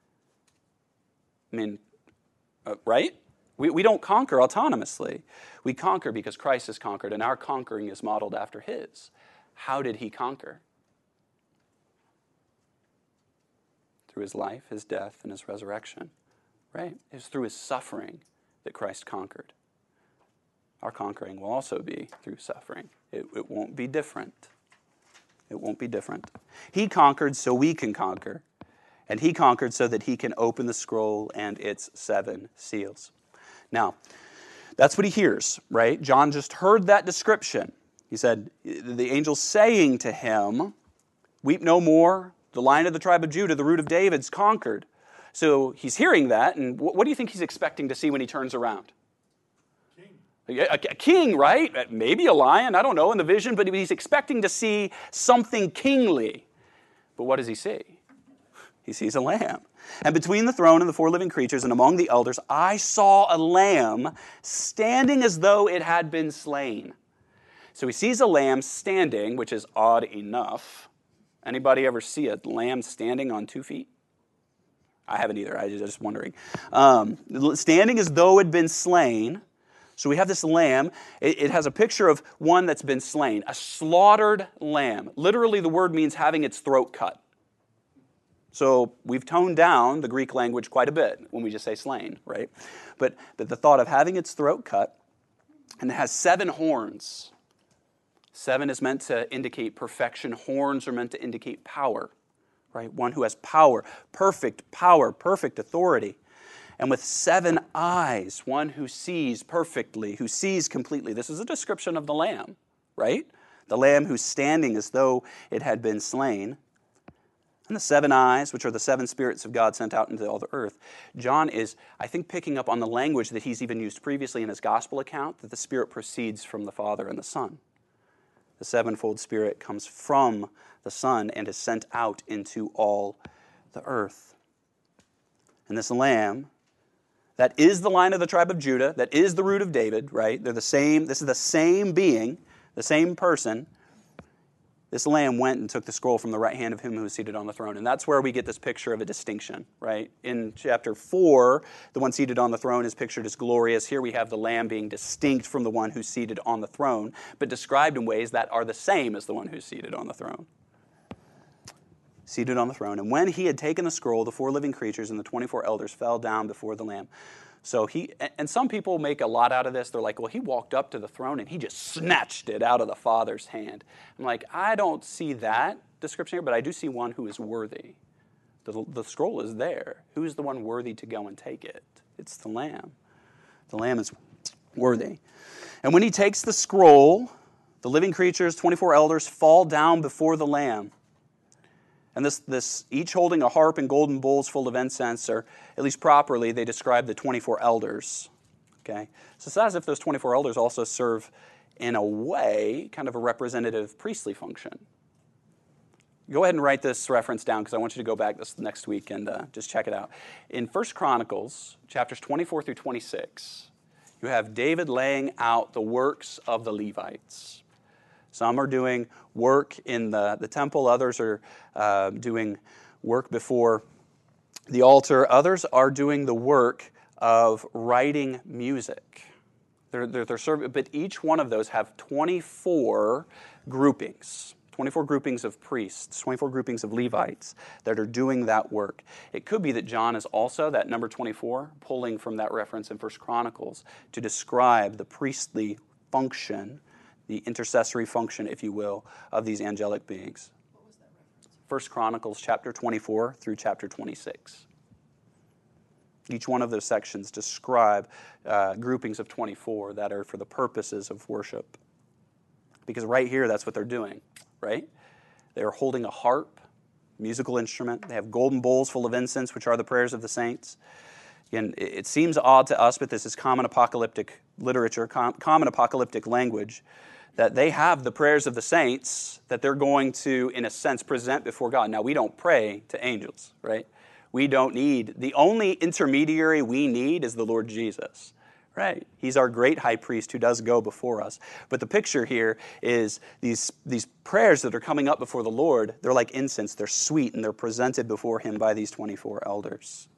I mean, uh, right? We, we don't conquer autonomously. We conquer because Christ is conquered, and our conquering is modeled after his. How did he conquer? Through his life, his death, and his resurrection. Right? It was through his suffering that Christ conquered. Our conquering will also be through suffering. It, it won't be different. It won't be different. He conquered so we can conquer. And he conquered so that he can open the scroll and its seven seals. Now, that's what he hears, right? John just heard that description. He said, the angel saying to him, weep no more, the Lion of the tribe of Judah, the Root of David's conquered. So he's hearing that, and what do you think he's expecting to see when he turns around? King. A, a king, right? Maybe a lion, I don't know, in the vision, but he's expecting to see something kingly. But what does he see? He sees a lamb. And between the throne and the four living creatures and among the elders, I saw a lamb standing as though it had been slain. So he sees a lamb standing, which is odd enough. Anybody ever see a lamb standing on two feet? I haven't either. I was just wondering. Um, standing as though it had been slain. So we have this lamb. It, it has a picture of one that's been slain, a slaughtered lamb. Literally, the word means having its throat cut. So we've toned down the Greek language quite a bit when we just say slain, right? But, but the thought of having its throat cut, and it has seven horns. Seven is meant to indicate perfection. Horns are meant to indicate power, right? One who has power, perfect power, perfect authority. And with seven eyes, one who sees perfectly, who sees completely. This is a description of the lamb, right? The lamb who's standing as though it had been slain. And the seven eyes, which are the seven spirits of God sent out into all the earth. John is, I think, picking up on the language that he's even used previously in his gospel account, that the Spirit proceeds from the Father and the Son. The sevenfold Spirit comes from the Son and is sent out into all the earth. And this lamb, that is the Lion of the tribe of Judah, that is the Root of David, right? They're the same, this is the same being, the same person. this lamb went and took the scroll from the right hand of him who was seated on the throne. And that's where we get this picture of a distinction, right? In chapter four, the one seated on the throne is pictured as glorious. Here we have the lamb being distinct from the one who's seated on the throne, but described in ways that are the same as the one who's seated on the throne. Seated on the throne. And when he had taken the scroll, the four living creatures and the twenty-four elders fell down before the lamb. So he, and some people make a lot out of this. They're like, well, he walked up to the throne and he just snatched it out of the Father's hand. I'm like, I don't see that description here, but I do see one who is worthy. The, the scroll is there. Who's the one worthy to go and take it? It's the Lamb. The Lamb is worthy. And when he takes the scroll, the living creatures, twenty-four elders, fall down before the Lamb. And this, this, each holding a harp and golden bowls full of incense, or at least properly, they describe the twenty-four elders. Okay, so it's as if those twenty-four elders also serve, in a way, kind of a representative priestly function. Go ahead and write this reference down because I want you to go back this next week and uh, just check it out. In First Chronicles, chapters twenty-four through twenty-six, you have David laying out the works of the Levites. Some are doing work in the, the temple. Others are uh, doing work before the altar. Others are doing the work of writing music. They're, they're, they're serving, but each one of those have twenty-four groupings, twenty-four groupings of priests, twenty-four groupings of Levites that are doing that work. It could be that John is also, that number twenty-four, pulling from that reference in First Chronicles to describe the priestly function, the intercessory function, if you will, of these angelic beings. What was that reference? First Chronicles chapter twenty-four through chapter twenty-six. Each one of those sections describe uh, groupings of twenty-four that are for the purposes of worship. Because right here, that's what they're doing, right? They're holding a harp, musical instrument. They have golden bowls full of incense, which are the prayers of the saints. Again, it seems odd to us, but this is common apocalyptic literature, com- common apocalyptic language, that they have the prayers of the saints that they're going to, in a sense, present before God. Now, we don't pray to angels, right? We don't need, the only intermediary we need is the Lord Jesus, right? He's our great high priest who does go before us. But the picture here is these, these prayers that are coming up before the Lord, they're like incense, they're sweet, and they're presented before him by these twenty-four elders.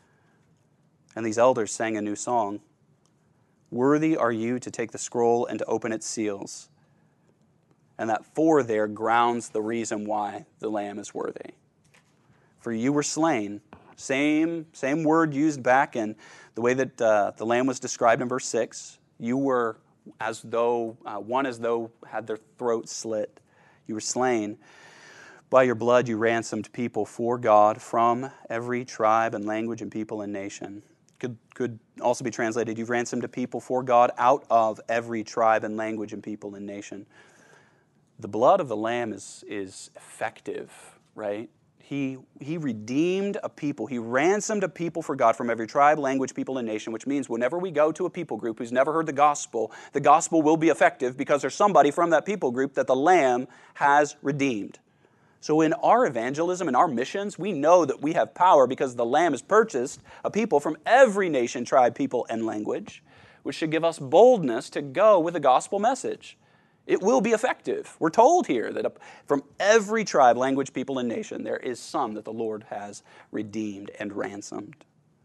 And these elders sang a new song. Worthy are you to take the scroll and to open its seals. And that "for" there grounds the reason why the Lamb is worthy. For you were slain. Same, same word used back in the way that uh, the Lamb was described in verse six. You were as though, uh, one as though had their throat slit. You were slain. By your blood you ransomed people for God from every tribe and language and people and nation. Could, could also be translated, you've ransomed a people for God out of every tribe and language and people and nation. The blood of the Lamb is, is effective, right? He, he redeemed a people. He ransomed a people for God from every tribe, language, people, and nation, which means whenever we go to a people group who's never heard the gospel, the gospel will be effective because there's somebody from that people group that the Lamb has redeemed. So in our evangelism and our missions, we know that we have power because the Lamb has purchased a people from every nation, tribe, people, and language, which should give us boldness to go with the gospel message. It will be effective. We're told here that from every tribe, language, people, and nation, there is some that the Lord has redeemed and ransomed.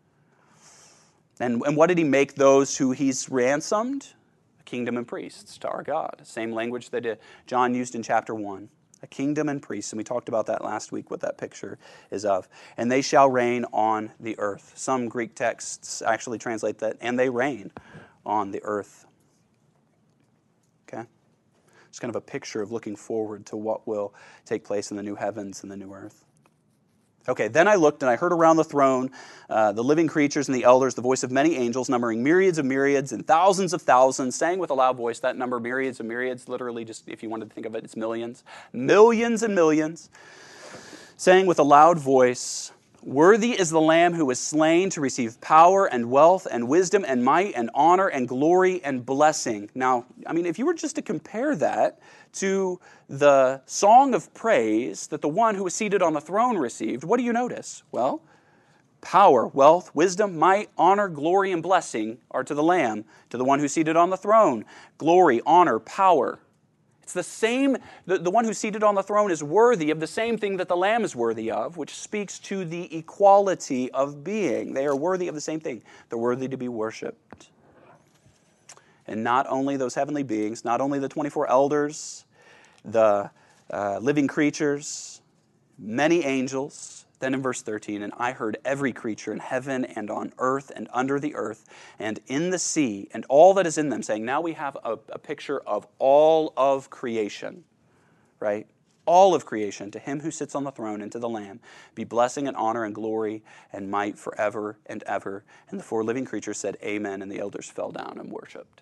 And, and what did he make those who he's ransomed? A kingdom and priests to our God. Same language that John used in chapter one. A kingdom and priests, and we talked about that last week, what that picture is of. And they shall reign on the earth. Some Greek texts actually translate that, and they reign on the earth. Okay? It's kind of a picture of looking forward to what will take place in the new heavens and the new earth. Okay, then I looked and I heard around the throne uh, the living creatures and the elders, the voice of many angels, numbering myriads of myriads and thousands of thousands, saying with a loud voice, that number, myriads of myriads, literally just, if you wanted to think of it, it's millions. Millions and millions, saying with a loud voice, worthy is the Lamb who was slain to receive power and wealth and wisdom and might and honor and glory and blessing. Now, I mean, if you were just to compare that to the song of praise that the one who was seated on the throne received, what do you notice? Well, power, wealth, wisdom, might, honor, glory, and blessing are to the Lamb, to the one who's seated on the throne. Glory, honor, power. It's the same, the, the one who's seated on the throne is worthy of the same thing that the Lamb is worthy of, which speaks to the equality of being. They are worthy of the same thing. They're worthy to be worshiped. And not only those heavenly beings, not only the twenty-four elders, the uh, living creatures, many angels. Then in verse thirteen, and I heard every creature in heaven and on earth and under the earth and in the sea and all that is in them, saying, now we have a, a picture of all of creation, right? All of creation, to him who sits on the throne and to the Lamb, be blessing and honor and glory and might forever and ever. And the four living creatures said, amen, and the elders fell down and worshipped.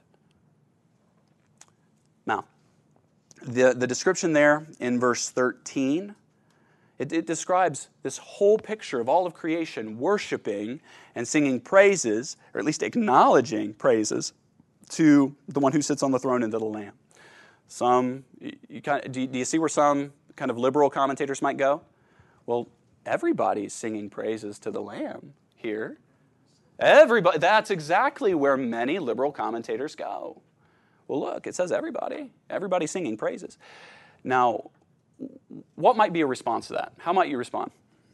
Now, the, the description there in verse thirteen, It, it describes this whole picture of all of creation worshiping and singing praises, or at least acknowledging praises, to the one who sits on the throne and to the Lamb. Some, you, you kind of, do, you, do you see where some kind of liberal commentators might go? Well, everybody's singing praises to the Lamb here. Everybody, that's exactly where many liberal commentators go. Well, look, it says everybody. Everybody's singing praises. Now, what might be a response to that? How might you respond?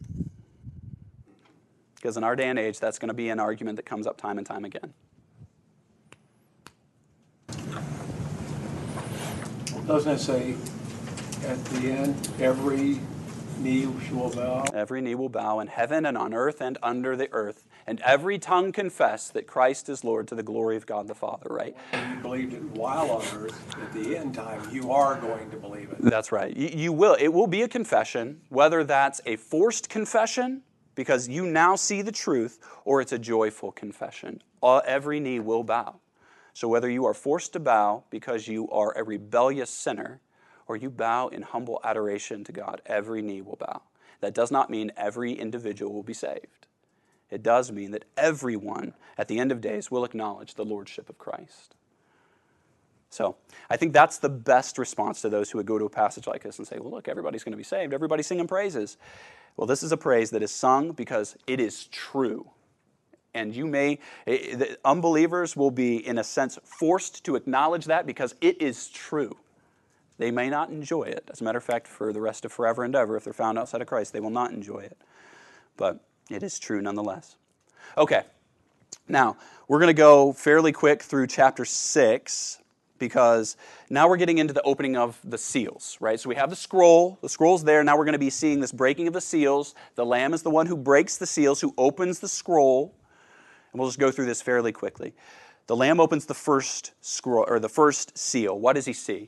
Because in our day and age, that's going to be an argument that comes up time and time again. Doesn't it say at the end, every knee will bow? Every knee will bow in heaven and on earth and under the earth, and every tongue confess that Christ is Lord to the glory of God the Father, right? You believed it while on earth. At the end time, you are going to believe it. That's right. You, you will. It will be a confession, whether that's a forced confession, because you now see the truth, or it's a joyful confession. All, every knee will bow. So whether you are forced to bow because you are a rebellious sinner, or you bow in humble adoration to God, every knee will bow. That does not mean every individual will be saved. It does mean that everyone at the end of days will acknowledge the lordship of Christ. So I think that's the best response to those who would go to a passage like this and say, well, look, everybody's going to be saved. Everybody's singing praises. Well, this is a praise that is sung because it is true. And you may, the unbelievers will be, in a sense, forced to acknowledge that because it is true. They may not enjoy it. As a matter of fact, for the rest of forever and ever, if they're found outside of Christ, they will not enjoy it. But it is true nonetheless. Okay, now we're going to go fairly quick through chapter six because now we're getting into the opening of the seals, right? So we have the scroll. The scroll's there. Now we're going to be seeing this breaking of the seals. The Lamb is the one who breaks the seals, who opens the scroll. And we'll just go through this fairly quickly. The Lamb opens the first scroll, or the first seal. What does he see?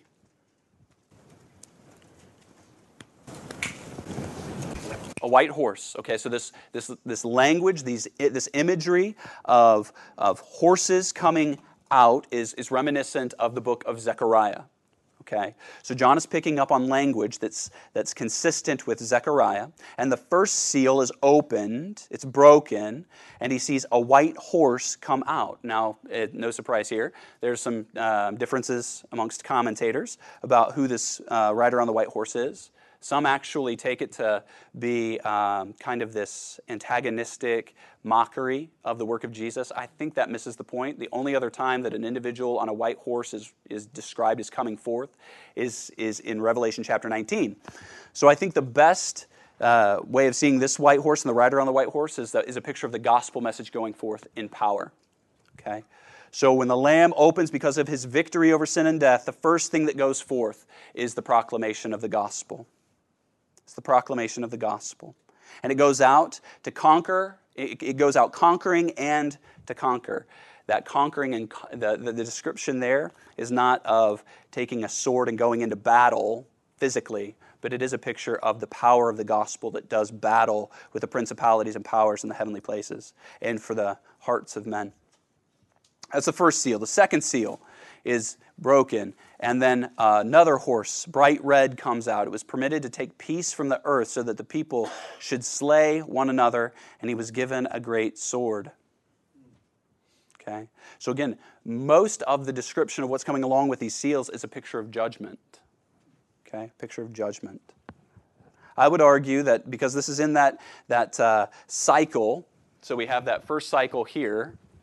A white horse. Okay, so this this this language, these this imagery of of horses coming out is is reminiscent of the book of Zechariah. Okay, so John is picking up on language that's that's consistent with Zechariah, and the first seal is opened, it's broken, and he sees a white horse come out. Now, it, no surprise here, there's some uh, differences amongst commentators about who this uh, rider on the white horse is. Some actually take it to be um, kind of this antagonistic mockery of the work of Jesus. I think that misses the point. The only other time that an individual on a white horse is, is described as coming forth is, is in Revelation chapter nineteen. So I think the best uh, way of seeing this white horse and the rider on the white horse is, the, is a picture of the gospel message going forth in power. Okay? So when the Lamb opens because of his victory over sin and death, the first thing that goes forth is the proclamation of the gospel. It's the proclamation of the gospel. And it goes out to conquer, it, it goes out conquering and to conquer. That conquering and the, the, the description there is not of taking a sword and going into battle physically, but it is a picture of the power of the gospel that does battle with the principalities and powers in the heavenly places and for the hearts of men. That's the first seal. The second seal is broken, and then uh, another horse, bright red, comes out. It was permitted to take peace from the earth so that the people should slay one another, and he was given a great sword. Okay? So again, most of the description of what's coming along with these seals is a picture of judgment. Okay? Picture of judgment. I would argue that because this is in that, that uh, cycle, so we have that first cycle here,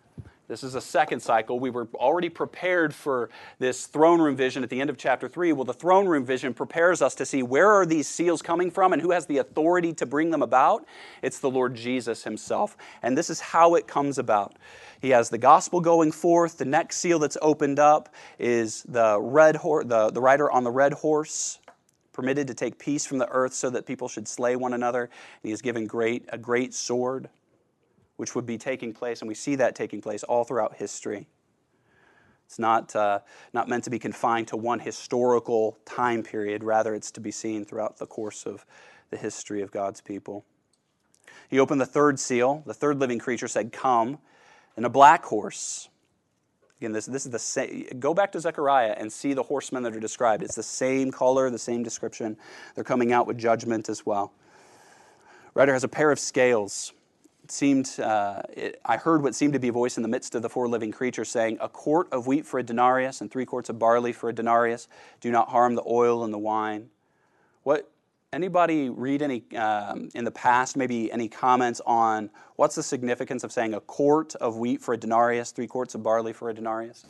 This is a second cycle. We were already prepared for this throne room vision at the end of chapter three. Well, the throne room vision prepares us to see where are these seals coming from and who has the authority to bring them about. It's the Lord Jesus himself. And this is how it comes about. He has the gospel going forth. The next seal that's opened up is the red horse, the, the rider on the red horse, permitted to take peace from the earth so that people should slay one another. And he is given great a great sword, which would be taking place, and we see that taking place all throughout history. It's not, uh, not meant to be confined to one historical time period. Rather, it's to be seen throughout the course of the history of God's people. He opened the third seal. The third living creature said, "Come," and a black horse. Again, this, this is the same. Go back to Zechariah and see the horsemen that are described. It's the same color, the same description. They're coming out with judgment as well. Rider has a pair of scales. Seemed, uh, it, I heard what seemed to be a voice in the midst of the four living creatures saying, "A quart of wheat for a denarius and three quarts of barley for a denarius. Do not harm the oil and the wine." What? Anybody read any um, in the past? Maybe any comments on what's the significance of saying a quart of wheat for a denarius, three quarts of barley for a denarius?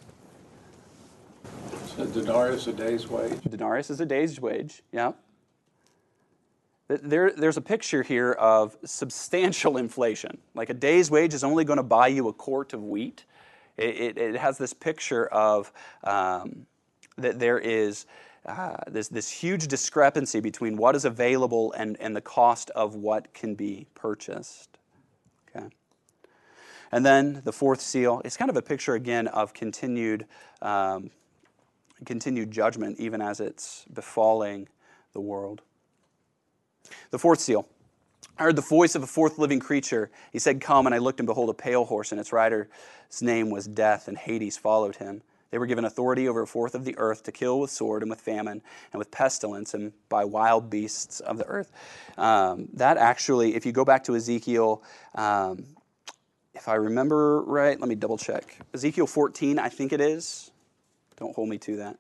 So denarius a day's wage. Denarius is a day's wage. Yeah. There, there's a picture here of substantial inflation. Like a day's wage is only going to buy you a quart of wheat. It, it, it has this picture of um, that there is uh, this, this huge discrepancy between what is available and, and the cost of what can be purchased. Okay. And then the fourth seal, it's kind of a picture again of continued, um, continued judgment even as it's befalling the world. The fourth seal. I heard the voice of a fourth living creature. He said, "Come," and I looked, and behold, a pale horse, and its rider's name was Death, and Hades followed him. They were given authority over a fourth of the earth to kill with sword and with famine and with pestilence and by wild beasts of the earth. Um, that actually, if you go back to Ezekiel, um, if I remember right, let me double check. Ezekiel fourteen, I think it is. Don't hold me to that.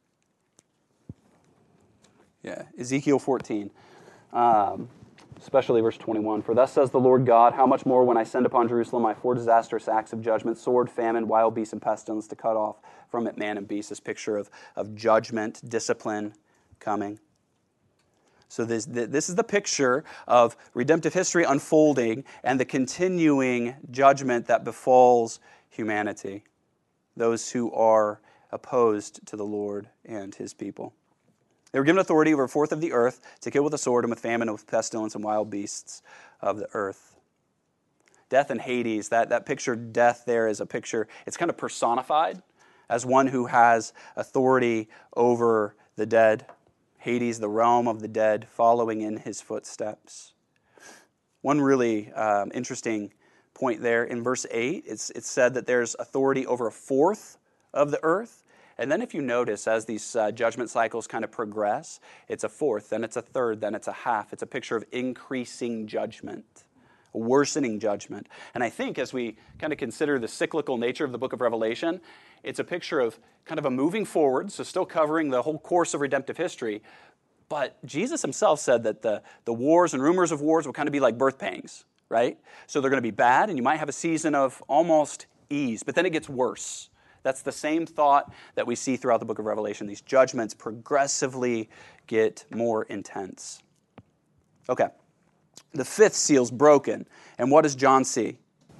Yeah, Ezekiel fourteen. Um, especially verse twenty-one. "For thus says the Lord God, how much more when I send upon Jerusalem my four disastrous acts of judgment, sword, famine, wild beasts, and pestilence, to cut off from it man and beast." This picture of, of judgment, discipline coming. So this, this is the picture of redemptive history unfolding and the continuing judgment that befalls humanity, those who are opposed to the Lord and his people. They were given authority over a fourth of the earth to kill with a sword and with famine and with pestilence and wild beasts of the earth. Death and Hades, that, that picture death there is a picture, it's kind of personified as one who has authority over the dead. Hades, the realm of the dead, following in his footsteps. One really um, interesting point there in verse eight, it's, it's said that there's authority over a fourth of the earth. And then if you notice, as these uh, judgment cycles kind of progress, it's a fourth, then it's a third, then it's a half. It's a picture of increasing judgment, a worsening judgment. And I think as we kind of consider the cyclical nature of the book of Revelation, it's a picture of kind of a moving forward, so still covering the whole course of redemptive history. But Jesus himself said that the, the wars and rumors of wars will kind of be like birth pangs, right? So they're going to be bad, and you might have a season of almost ease, but then it gets worse. That's the same thought that we see throughout the book of Revelation. These judgments progressively get more intense. Okay. The fifth seal's broken. And what does John see?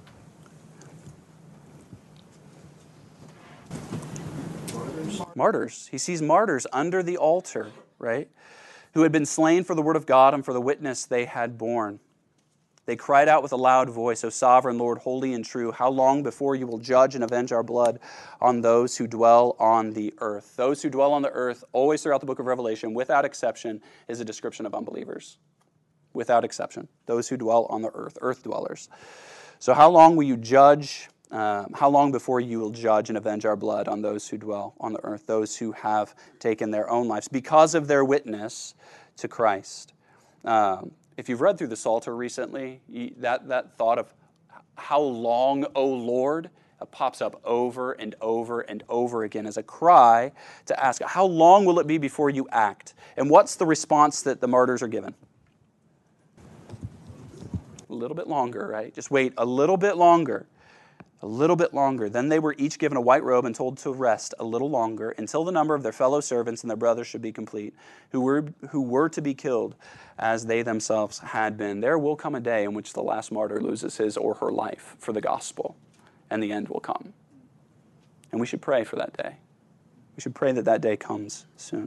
Martyrs. Martyrs. He sees martyrs under the altar, right? Who had been slain for the word of God and for the witness they had borne. They cried out with a loud voice, "O sovereign Lord, holy and true, how long before you will judge and avenge our blood on those who dwell on the earth?" Those who dwell on the earth, always throughout the book of Revelation, without exception, is a description of unbelievers. Without exception. Those who dwell on the earth, earth dwellers. So how long will you judge, um, how long before you will judge and avenge our blood on those who dwell on the earth, those who have taken their own lives because of their witness to Christ? Um, If you've read through the Psalter recently, you, that, that thought of how long, O Lord, uh, pops up over and over and over again as a cry to ask, how long will it be before you act? And what's the response that the martyrs are given? A little bit longer, right? Just wait a little bit longer. A little bit longer. Then they were each given a white robe and told to rest a little longer until the number of their fellow servants and their brothers should be complete, who were who were to be killed as they themselves had been. There will come a day in which the last martyr loses his or her life for the gospel, and the end will come. And we should pray for that day. We should pray that that day comes soon.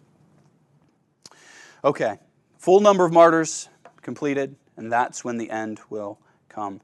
Okay, full number of martyrs completed, and that's when the end will come.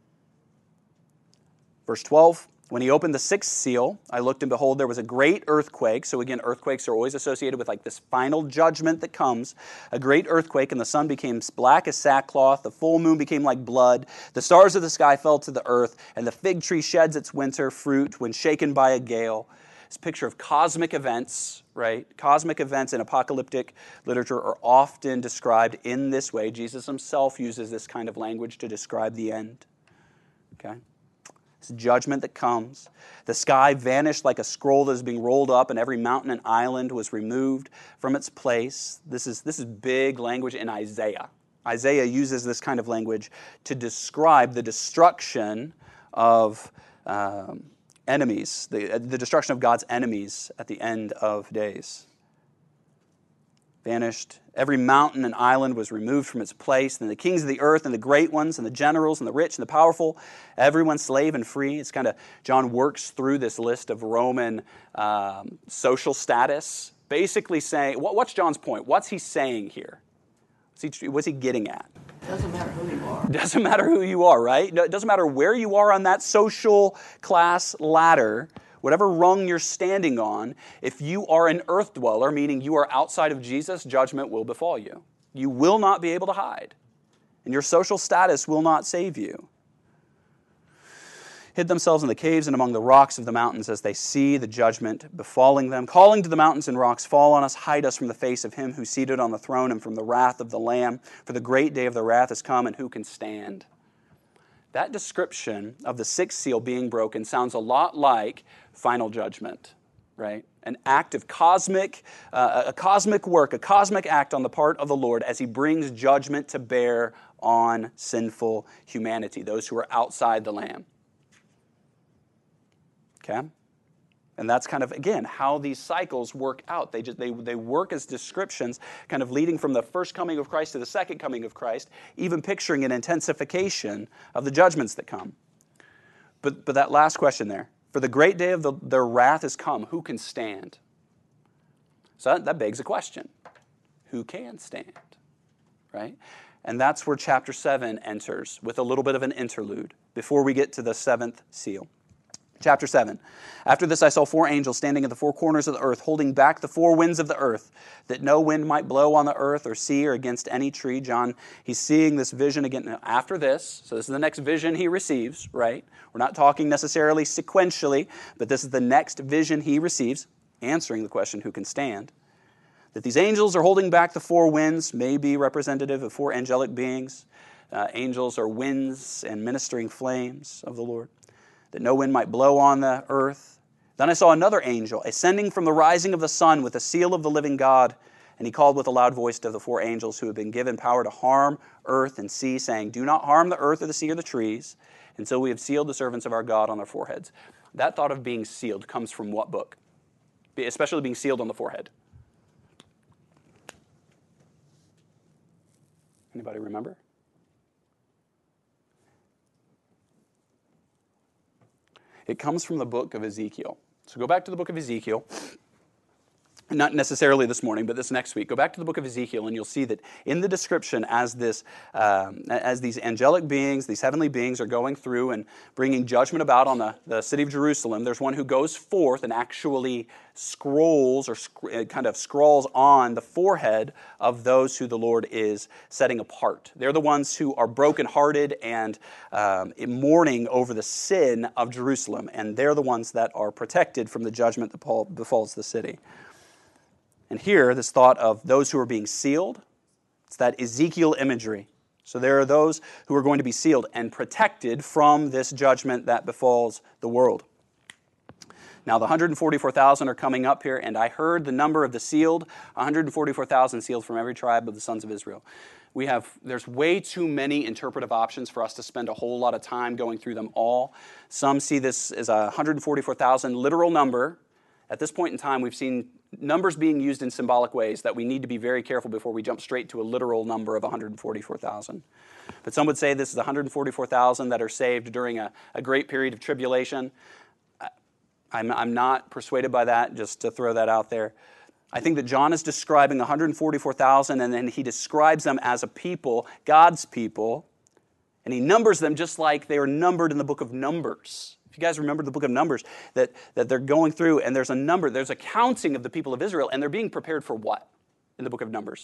Verse twelve, when he opened the sixth seal, I looked and behold, there was a great earthquake. So again, earthquakes are always associated with like this final judgment that comes. A great earthquake, and the sun became black as sackcloth. The full moon became like blood. The stars of the sky fell to the earth, and the fig tree sheds its winter fruit when shaken by a gale. It's a picture of cosmic events, right? Cosmic events in apocalyptic literature are often described in this way. Jesus himself uses this kind of language to describe the end. Okay? It's judgment that comes. The sky vanished like a scroll that is being rolled up, and every mountain and island was removed from its place. This is, this is big language in Isaiah. Isaiah uses this kind of language to describe the destruction of um, enemies, the, the destruction of God's enemies at the end of days. Vanished. Every mountain and island was removed from its place. Then the kings of the earth and the great ones and the generals and the rich and the powerful, everyone slave and free. It's kind of, John works through this list of Roman um, social status, basically saying, what, what's John's point? What's he saying here? What's he, what's he getting at? Doesn't matter who you are. Doesn't matter who you are, right? It doesn't matter where you are on that social class ladder. Whatever rung you're standing on, if you are an earth dweller, meaning you are outside of Jesus, judgment will befall you. You will not be able to hide, and your social status will not save you. Hid themselves in the caves and among the rocks of the mountains as they see the judgment befalling them, calling to the mountains and rocks, fall on us, hide us from the face of him who's seated on the throne and from the wrath of the Lamb, for the great day of the wrath has come, and who can stand? That description of the sixth seal being broken sounds a lot like final judgment, right? An act of cosmic, uh, a cosmic work, a cosmic act on the part of the Lord as he brings judgment to bear on sinful humanity, those who are outside the Lamb. Okay? And that's kind of, again, how these cycles work out. They just they, they work as descriptions, kind of leading from the first coming of Christ to the second coming of Christ, even picturing an intensification of the judgments that come. But but that last question there, for the great day of the, their wrath has come, who can stand? So that, that begs a question. Who can stand? Right? And that's where chapter seven enters, with a little bit of an interlude, before we get to the seventh seal. Chapter seven. After this I saw four angels standing at the four corners of the earth, holding back the four winds of the earth, that no wind might blow on the earth or sea or against any tree. John, he's seeing this vision again after this. So this is the next vision he receives, right? We're not talking necessarily sequentially, but this is the next vision he receives, answering the question, who can stand? That these angels are holding back the four winds may be representative of four angelic beings. Uh, angels are winds and ministering flames of the Lord, that no wind might blow on the earth. Then I saw another angel ascending from the rising of the sun with the seal of the living God, and he called with a loud voice to the four angels who had been given power to harm earth and sea, saying, do not harm the earth or the sea or the trees, until we have sealed the servants of our God on their foreheads. That thought of being sealed comes from what book? Especially being sealed on the forehead. Anybody remember? It comes from the book of Ezekiel. So go back to the book of Ezekiel. Not necessarily this morning, but this next week. Go back to the book of Ezekiel, and you'll see that in the description as this, um, as these angelic beings, these heavenly beings are going through and bringing judgment about on the, the city of Jerusalem, there's one who goes forth and actually scrolls or sc- kind of scrawls on the forehead of those who the Lord is setting apart. They're the ones who are brokenhearted and um, mourning over the sin of Jerusalem, and they're the ones that are protected from the judgment that befalls the city. And here, this thought of those who are being sealed, it's that Ezekiel imagery. So there are those who are going to be sealed and protected from this judgment that befalls the world. Now the one hundred forty-four thousand are coming up here, and I heard the number of the sealed, one hundred forty-four thousand sealed from every tribe of the sons of Israel. We have, there's way too many interpretive options for us to spend a whole lot of time going through them all. Some see this as a one hundred forty-four thousand literal number. At this point in time, we've seen numbers being used in symbolic ways that we need to be very careful before we jump straight to a literal number of one hundred forty-four thousand. But some would say this is one hundred forty-four thousand that are saved during a, a great period of tribulation. I, I'm, I'm not persuaded by that, just to throw that out there. I think that John is describing one hundred forty-four thousand, and then he describes them as a people, God's people, and he numbers them just like they are numbered in the book of Numbers. If you guys remember the book of Numbers, that, that they're going through, and there's a number, there's a counting of the people of Israel, and they're being prepared for what in the book of Numbers?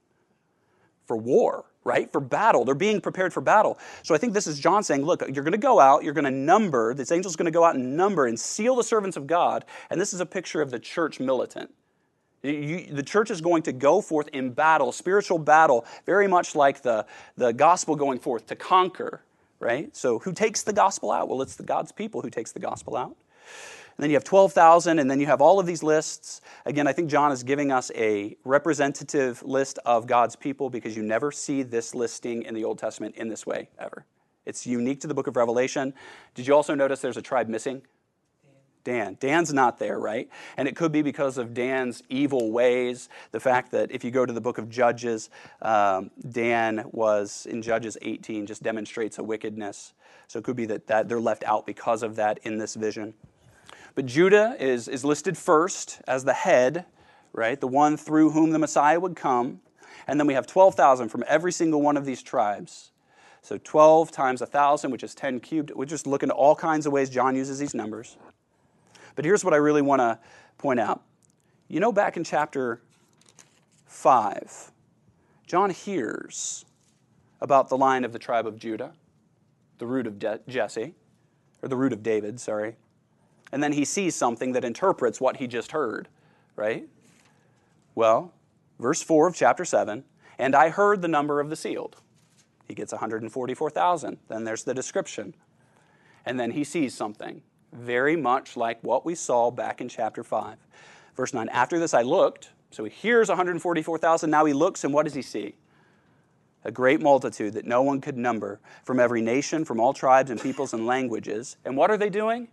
For war, right? For battle. They're being prepared for battle. So I think this is John saying, look, you're going to go out, you're going to number, this angel's going to go out and number and seal the servants of God, and this is a picture of the church militant. You, the church is going to go forth in battle, spiritual battle, very much like the, the gospel going forth to conquer, right? So who takes the gospel out? Well, it's the God's people who takes the gospel out. And then you have twelve thousand, and then you have all of these lists. Again, I think John is giving us a representative list of God's people because you never see this listing in the Old Testament in this way, ever. It's unique to the book of Revelation. Did you also notice there's a tribe missing? Dan. Dan's not there, right? And it could be because of Dan's evil ways. The fact that if you go to the book of Judges, um, Dan was, in Judges eighteen, just demonstrates a wickedness. So it could be that, that they're left out because of that in this vision. But Judah is, is listed first as the head, right? The one through whom the Messiah would come. And then we have twelve thousand from every single one of these tribes. So twelve times one thousand, which is ten cubed. We're just looking at all kinds of ways John uses these numbers. But here's what I really want to point out. You know, back in chapter five, John hears about the line of the tribe of Judah, the root of De- Jesse, or the root of David, sorry. And then he sees something that interprets what he just heard, right? Well, verse four of chapter seven, and I heard the number of the sealed. He gets one hundred forty-four thousand. Then there's the description. And then he sees something very much like what we saw back in chapter five. Verse nine, after this I looked, so he hears one hundred forty-four thousand, now he looks, and what does he see? A great multitude that no one could number, from every nation, from all tribes and peoples and languages. And what are they doing?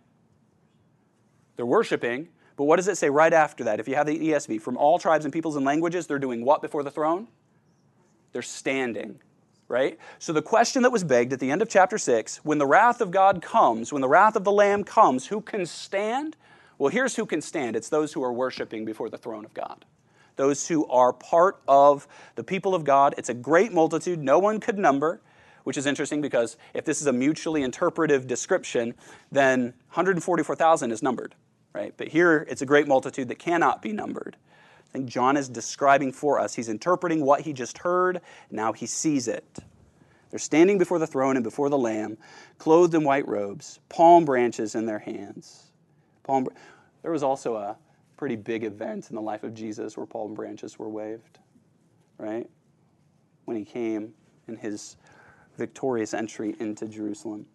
They're worshiping, but what does it say right after that? If you have the E S V, from all tribes and peoples and languages, they're doing what before the throne? They're standing. Right? So the question that was begged at the end of chapter six, when the wrath of God comes, when the wrath of the Lamb comes, who can stand? Well, here's who can stand. It's those who are worshiping before the throne of God. Those who are part of the people of God. It's a great multitude. No one could number, which is interesting because if this is a mutually interpretive description, then one hundred forty-four thousand is numbered. Right? But here it's a great multitude that cannot be numbered. I think John is describing for us. He's interpreting what he just heard. Now he sees it. They're standing before the throne and before the Lamb, clothed in white robes, palm branches in their hands. Palm. There was also a pretty big event in the life of Jesus where palm branches were waved, right? When he came in his victorious entry into Jerusalem.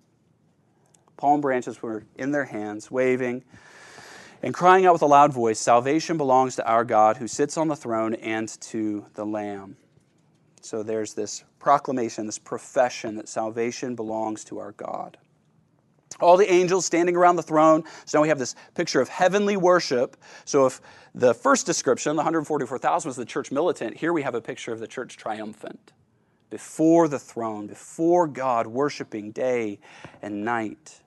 Palm branches were in their hands, waving, and crying out with a loud voice, salvation belongs to our God who sits on the throne and to the Lamb. So there's this proclamation, this profession that salvation belongs to our God. All the angels standing around the throne. So now we have this picture of heavenly worship. So if the first description, the one hundred forty-four thousand, was the church militant, here we have a picture of the church triumphant. Before the throne, before God, worshiping day and night.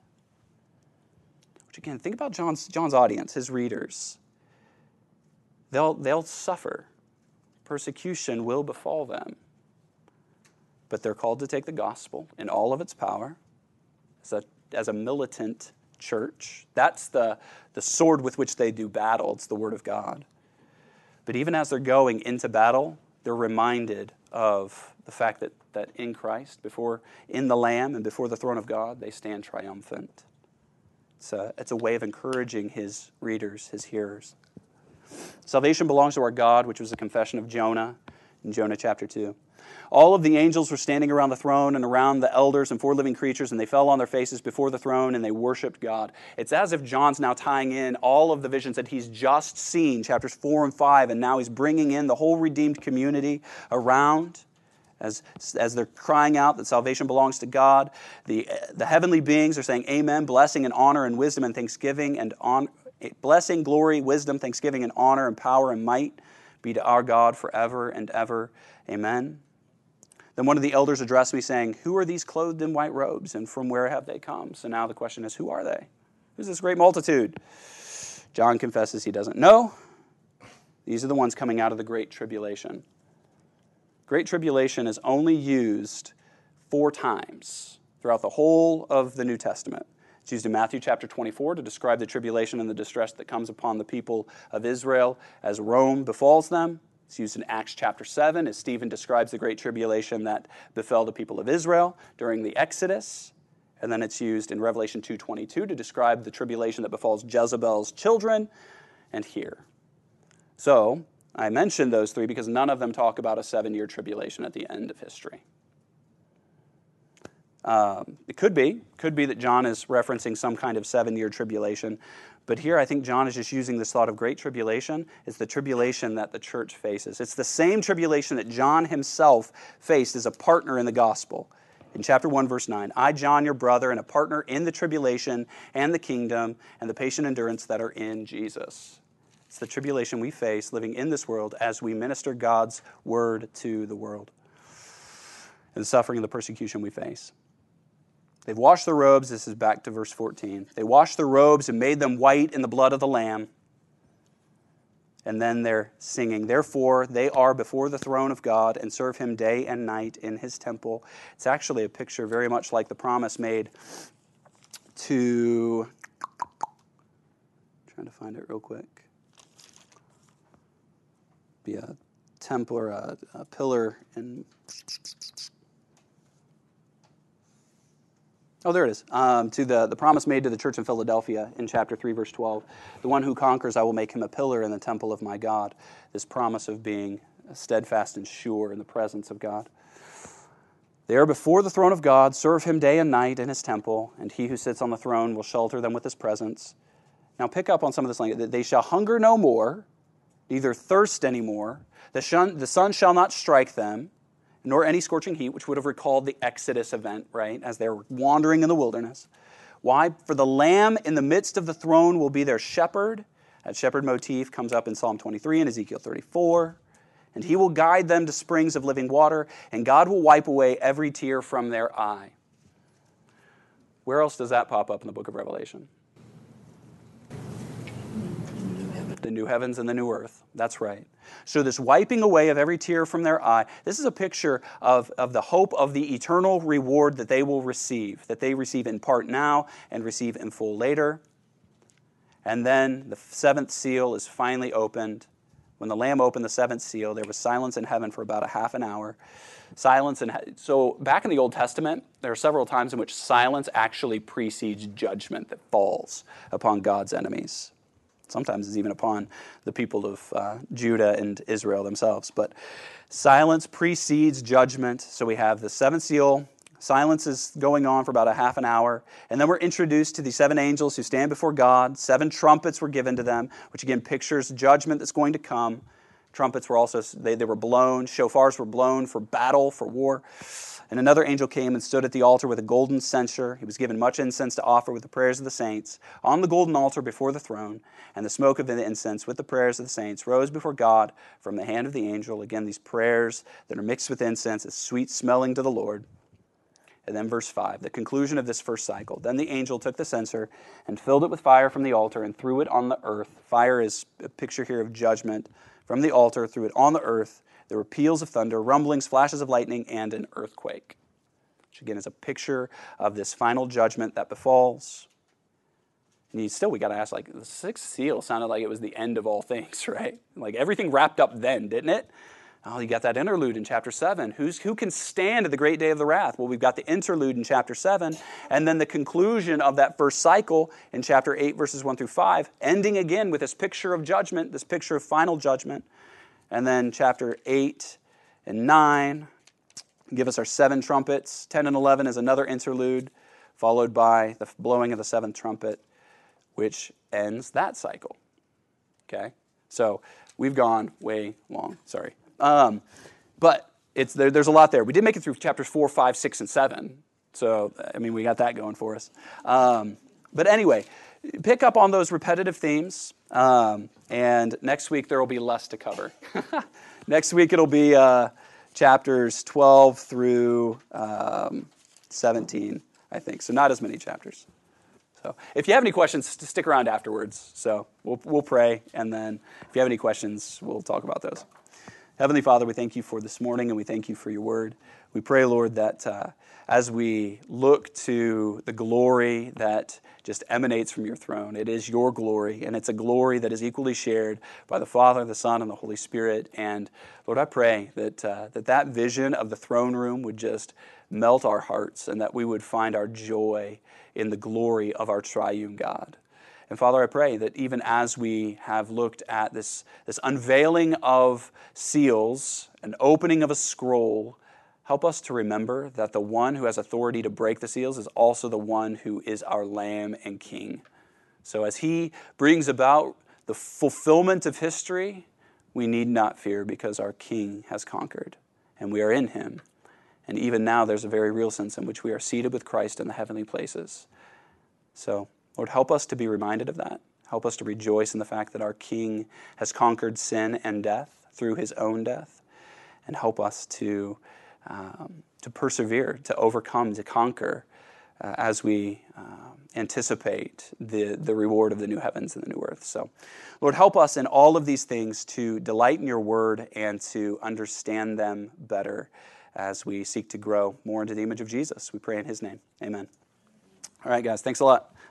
Which again, think about John's, John's audience, his readers. They'll, they'll suffer. Persecution will befall them. But they're called to take the gospel in all of its power as a, as a militant church. That's the, the sword with which they do battle. It's the word of God. But even as they're going into battle, they're reminded of the fact that, that in Christ, before in the Lamb and before the throne of God, they stand triumphant. It's a, it's a way of encouraging his readers, his hearers. Salvation belongs to our God, which was a confession of Jonah. in Jonah chapter two. All of the angels were standing around the throne and around the elders and four living creatures, and they fell on their faces before the throne and they worshiped God. It's as if John's now tying in all of the visions that he's just seen, chapters four and five, and now he's bringing in the whole redeemed community around as, as they're crying out that salvation belongs to God. The, the heavenly beings are saying amen, blessing and honor and wisdom and thanksgiving and on, blessing, glory, wisdom, thanksgiving and honor and power and might be to our God forever and ever. Amen. Then one of the elders addressed me saying, who are these clothed in white robes and from where have they come? So now the question is, who are they? Who's this great multitude? John confesses he doesn't know. These are the ones coming out of the Great Tribulation. Great Tribulation is only used four times throughout the whole of the New Testament. It's used in Matthew chapter twenty-four to describe the tribulation and the distress that comes upon the people of Israel as Rome befalls them. It's used in Acts chapter seven as Stephen describes the great tribulation that befell the people of Israel during the Exodus. And then it's used in Revelation two twenty-two to describe the tribulation that befalls Jezebel's children and here. So I mentioned those three because none of them talk about a seven-year tribulation at the end of history. Um, it could be. Could be that John is referencing some kind of seven-year tribulation. But here I think John is just using this thought of great tribulation. It's the tribulation that the church faces. It's the same tribulation that John himself faced as a partner in the gospel. In chapter one, verse nine, I, John, your brother, and a partner in the tribulation and the kingdom and the patient endurance that are in Jesus. It's the tribulation we face living in this world as we minister God's word to the world. And the suffering and the persecution we face. They've washed their robes. This is back to verse fourteen. They washed their robes and made them white in the blood of the Lamb. And then they're singing, therefore they are before the throne of God and serve him day and night in his temple. It's actually a picture very much like the promise made to, trying to find it real quick, be a temple or a, a pillar in... Oh, there it is. Um, to the, the promise made to the church in Philadelphia in chapter three, verse twelve. The one who conquers, I will make him a pillar in the temple of my God. This promise of being steadfast and sure in the presence of God. They are before the throne of God, serve him day and night in his temple, and he who sits on the throne will shelter them with his presence. Now pick up on some of this language. They shall hunger no more, neither thirst any more. The, shun, the sun shall not strike them, nor any scorching heat, which would have recalled the Exodus event, right, as they were wandering in the wilderness. Why? For the Lamb in the midst of the throne will be their shepherd. That shepherd motif comes up in Psalm twenty-three and Ezekiel thirty-four. And he will guide them to springs of living water, and God will wipe away every tear from their eye. Where else does that pop up in the book of Revelation? The new heavens and the new earth. That's right. So this wiping away of every tear from their eye, this is a picture of, of the hope of the eternal reward that they will receive, that they receive in part now and receive in full later. And then the seventh seal is finally opened. When the Lamb opened the seventh seal, there was silence in heaven for about a half an hour. Silence in he- So back in the Old Testament, there are several times in which silence actually precedes judgment that falls upon God's enemies. Sometimes it's even upon the people of uh, Judah and Israel themselves. But silence precedes judgment. So we have the seventh seal. Silence is going on for about a half an hour. And then we're introduced to the seven angels who stand before God. Seven trumpets were given to them, which again pictures judgment that's going to come. Trumpets were also, they, they were blown. Shofars were blown for battle, for war. And another angel came and stood at the altar with a golden censer. He was given much incense to offer with the prayers of the saints on the golden altar before the throne. And the smoke of the incense with the prayers of the saints rose before God from the hand of the angel. Again, these prayers that are mixed with incense is sweet smelling to the Lord. And then verse five, the conclusion of this first cycle. Then the angel took the censer and filled it with fire from the altar and threw it on the earth. Fire is a picture here of judgment. From the altar, threw it on the earth. There were peals of thunder, rumblings, flashes of lightning, and an earthquake. Which again is a picture of this final judgment that befalls. And you, still, we got to ask, like, the sixth seal sounded like it was the end of all things, right? Like everything wrapped up then, didn't it? Oh, you got that interlude in chapter seven. Who's, who can stand at the great day of the wrath? Well, we've got the interlude in chapter seven, and then the conclusion of that first cycle in chapter eight, verses one through five, ending again with this picture of judgment, this picture of final judgment. And then chapter eight and nine give us our seven trumpets. ten and eleven is another interlude, followed by the blowing of the seventh trumpet, which ends that cycle. Okay? So we've gone way long. Sorry. Um, but it's there, there's a lot there. We did make it through chapters four, five, six, and seven. So, I mean, we got that going for us. Um, but anyway, pick up on those repetitive themes. Um, and next week, there will be less to cover. Next week, it'll be uh, chapters twelve through um, seventeen, I think. So not as many chapters. So if you have any questions, stick around afterwards. So we'll, we'll pray, and then if you have any questions, we'll talk about those. Heavenly Father, we thank you for this morning, and we thank you for your word. We pray, Lord, that uh, as we look to the glory that just emanates from your throne, it is your glory, and it's a glory that is equally shared by the Father, the Son, and the Holy Spirit. And Lord, I pray that uh, that, that vision of the throne room would just melt our hearts, and that we would find our joy in the glory of our triune God. And Father, I pray that even as we have looked at this, this unveiling of seals, an opening of a scroll, help us to remember that the one who has authority to break the seals is also the one who is our Lamb and King. So as he brings about the fulfillment of history, we need not fear because our King has conquered, and we are in him. And even now there's a very real sense in which we are seated with Christ in the heavenly places. So, Lord, help us to be reminded of that. Help us to rejoice in the fact that our King has conquered sin and death through his own death. And help us to, um, to persevere, to overcome, to conquer uh, as we um, anticipate the, the reward of the new heavens and the new earth. So, Lord, help us in all of these things to delight in your word and to understand them better as we seek to grow more into the image of Jesus. We pray in his name. Amen. All right, guys, thanks a lot.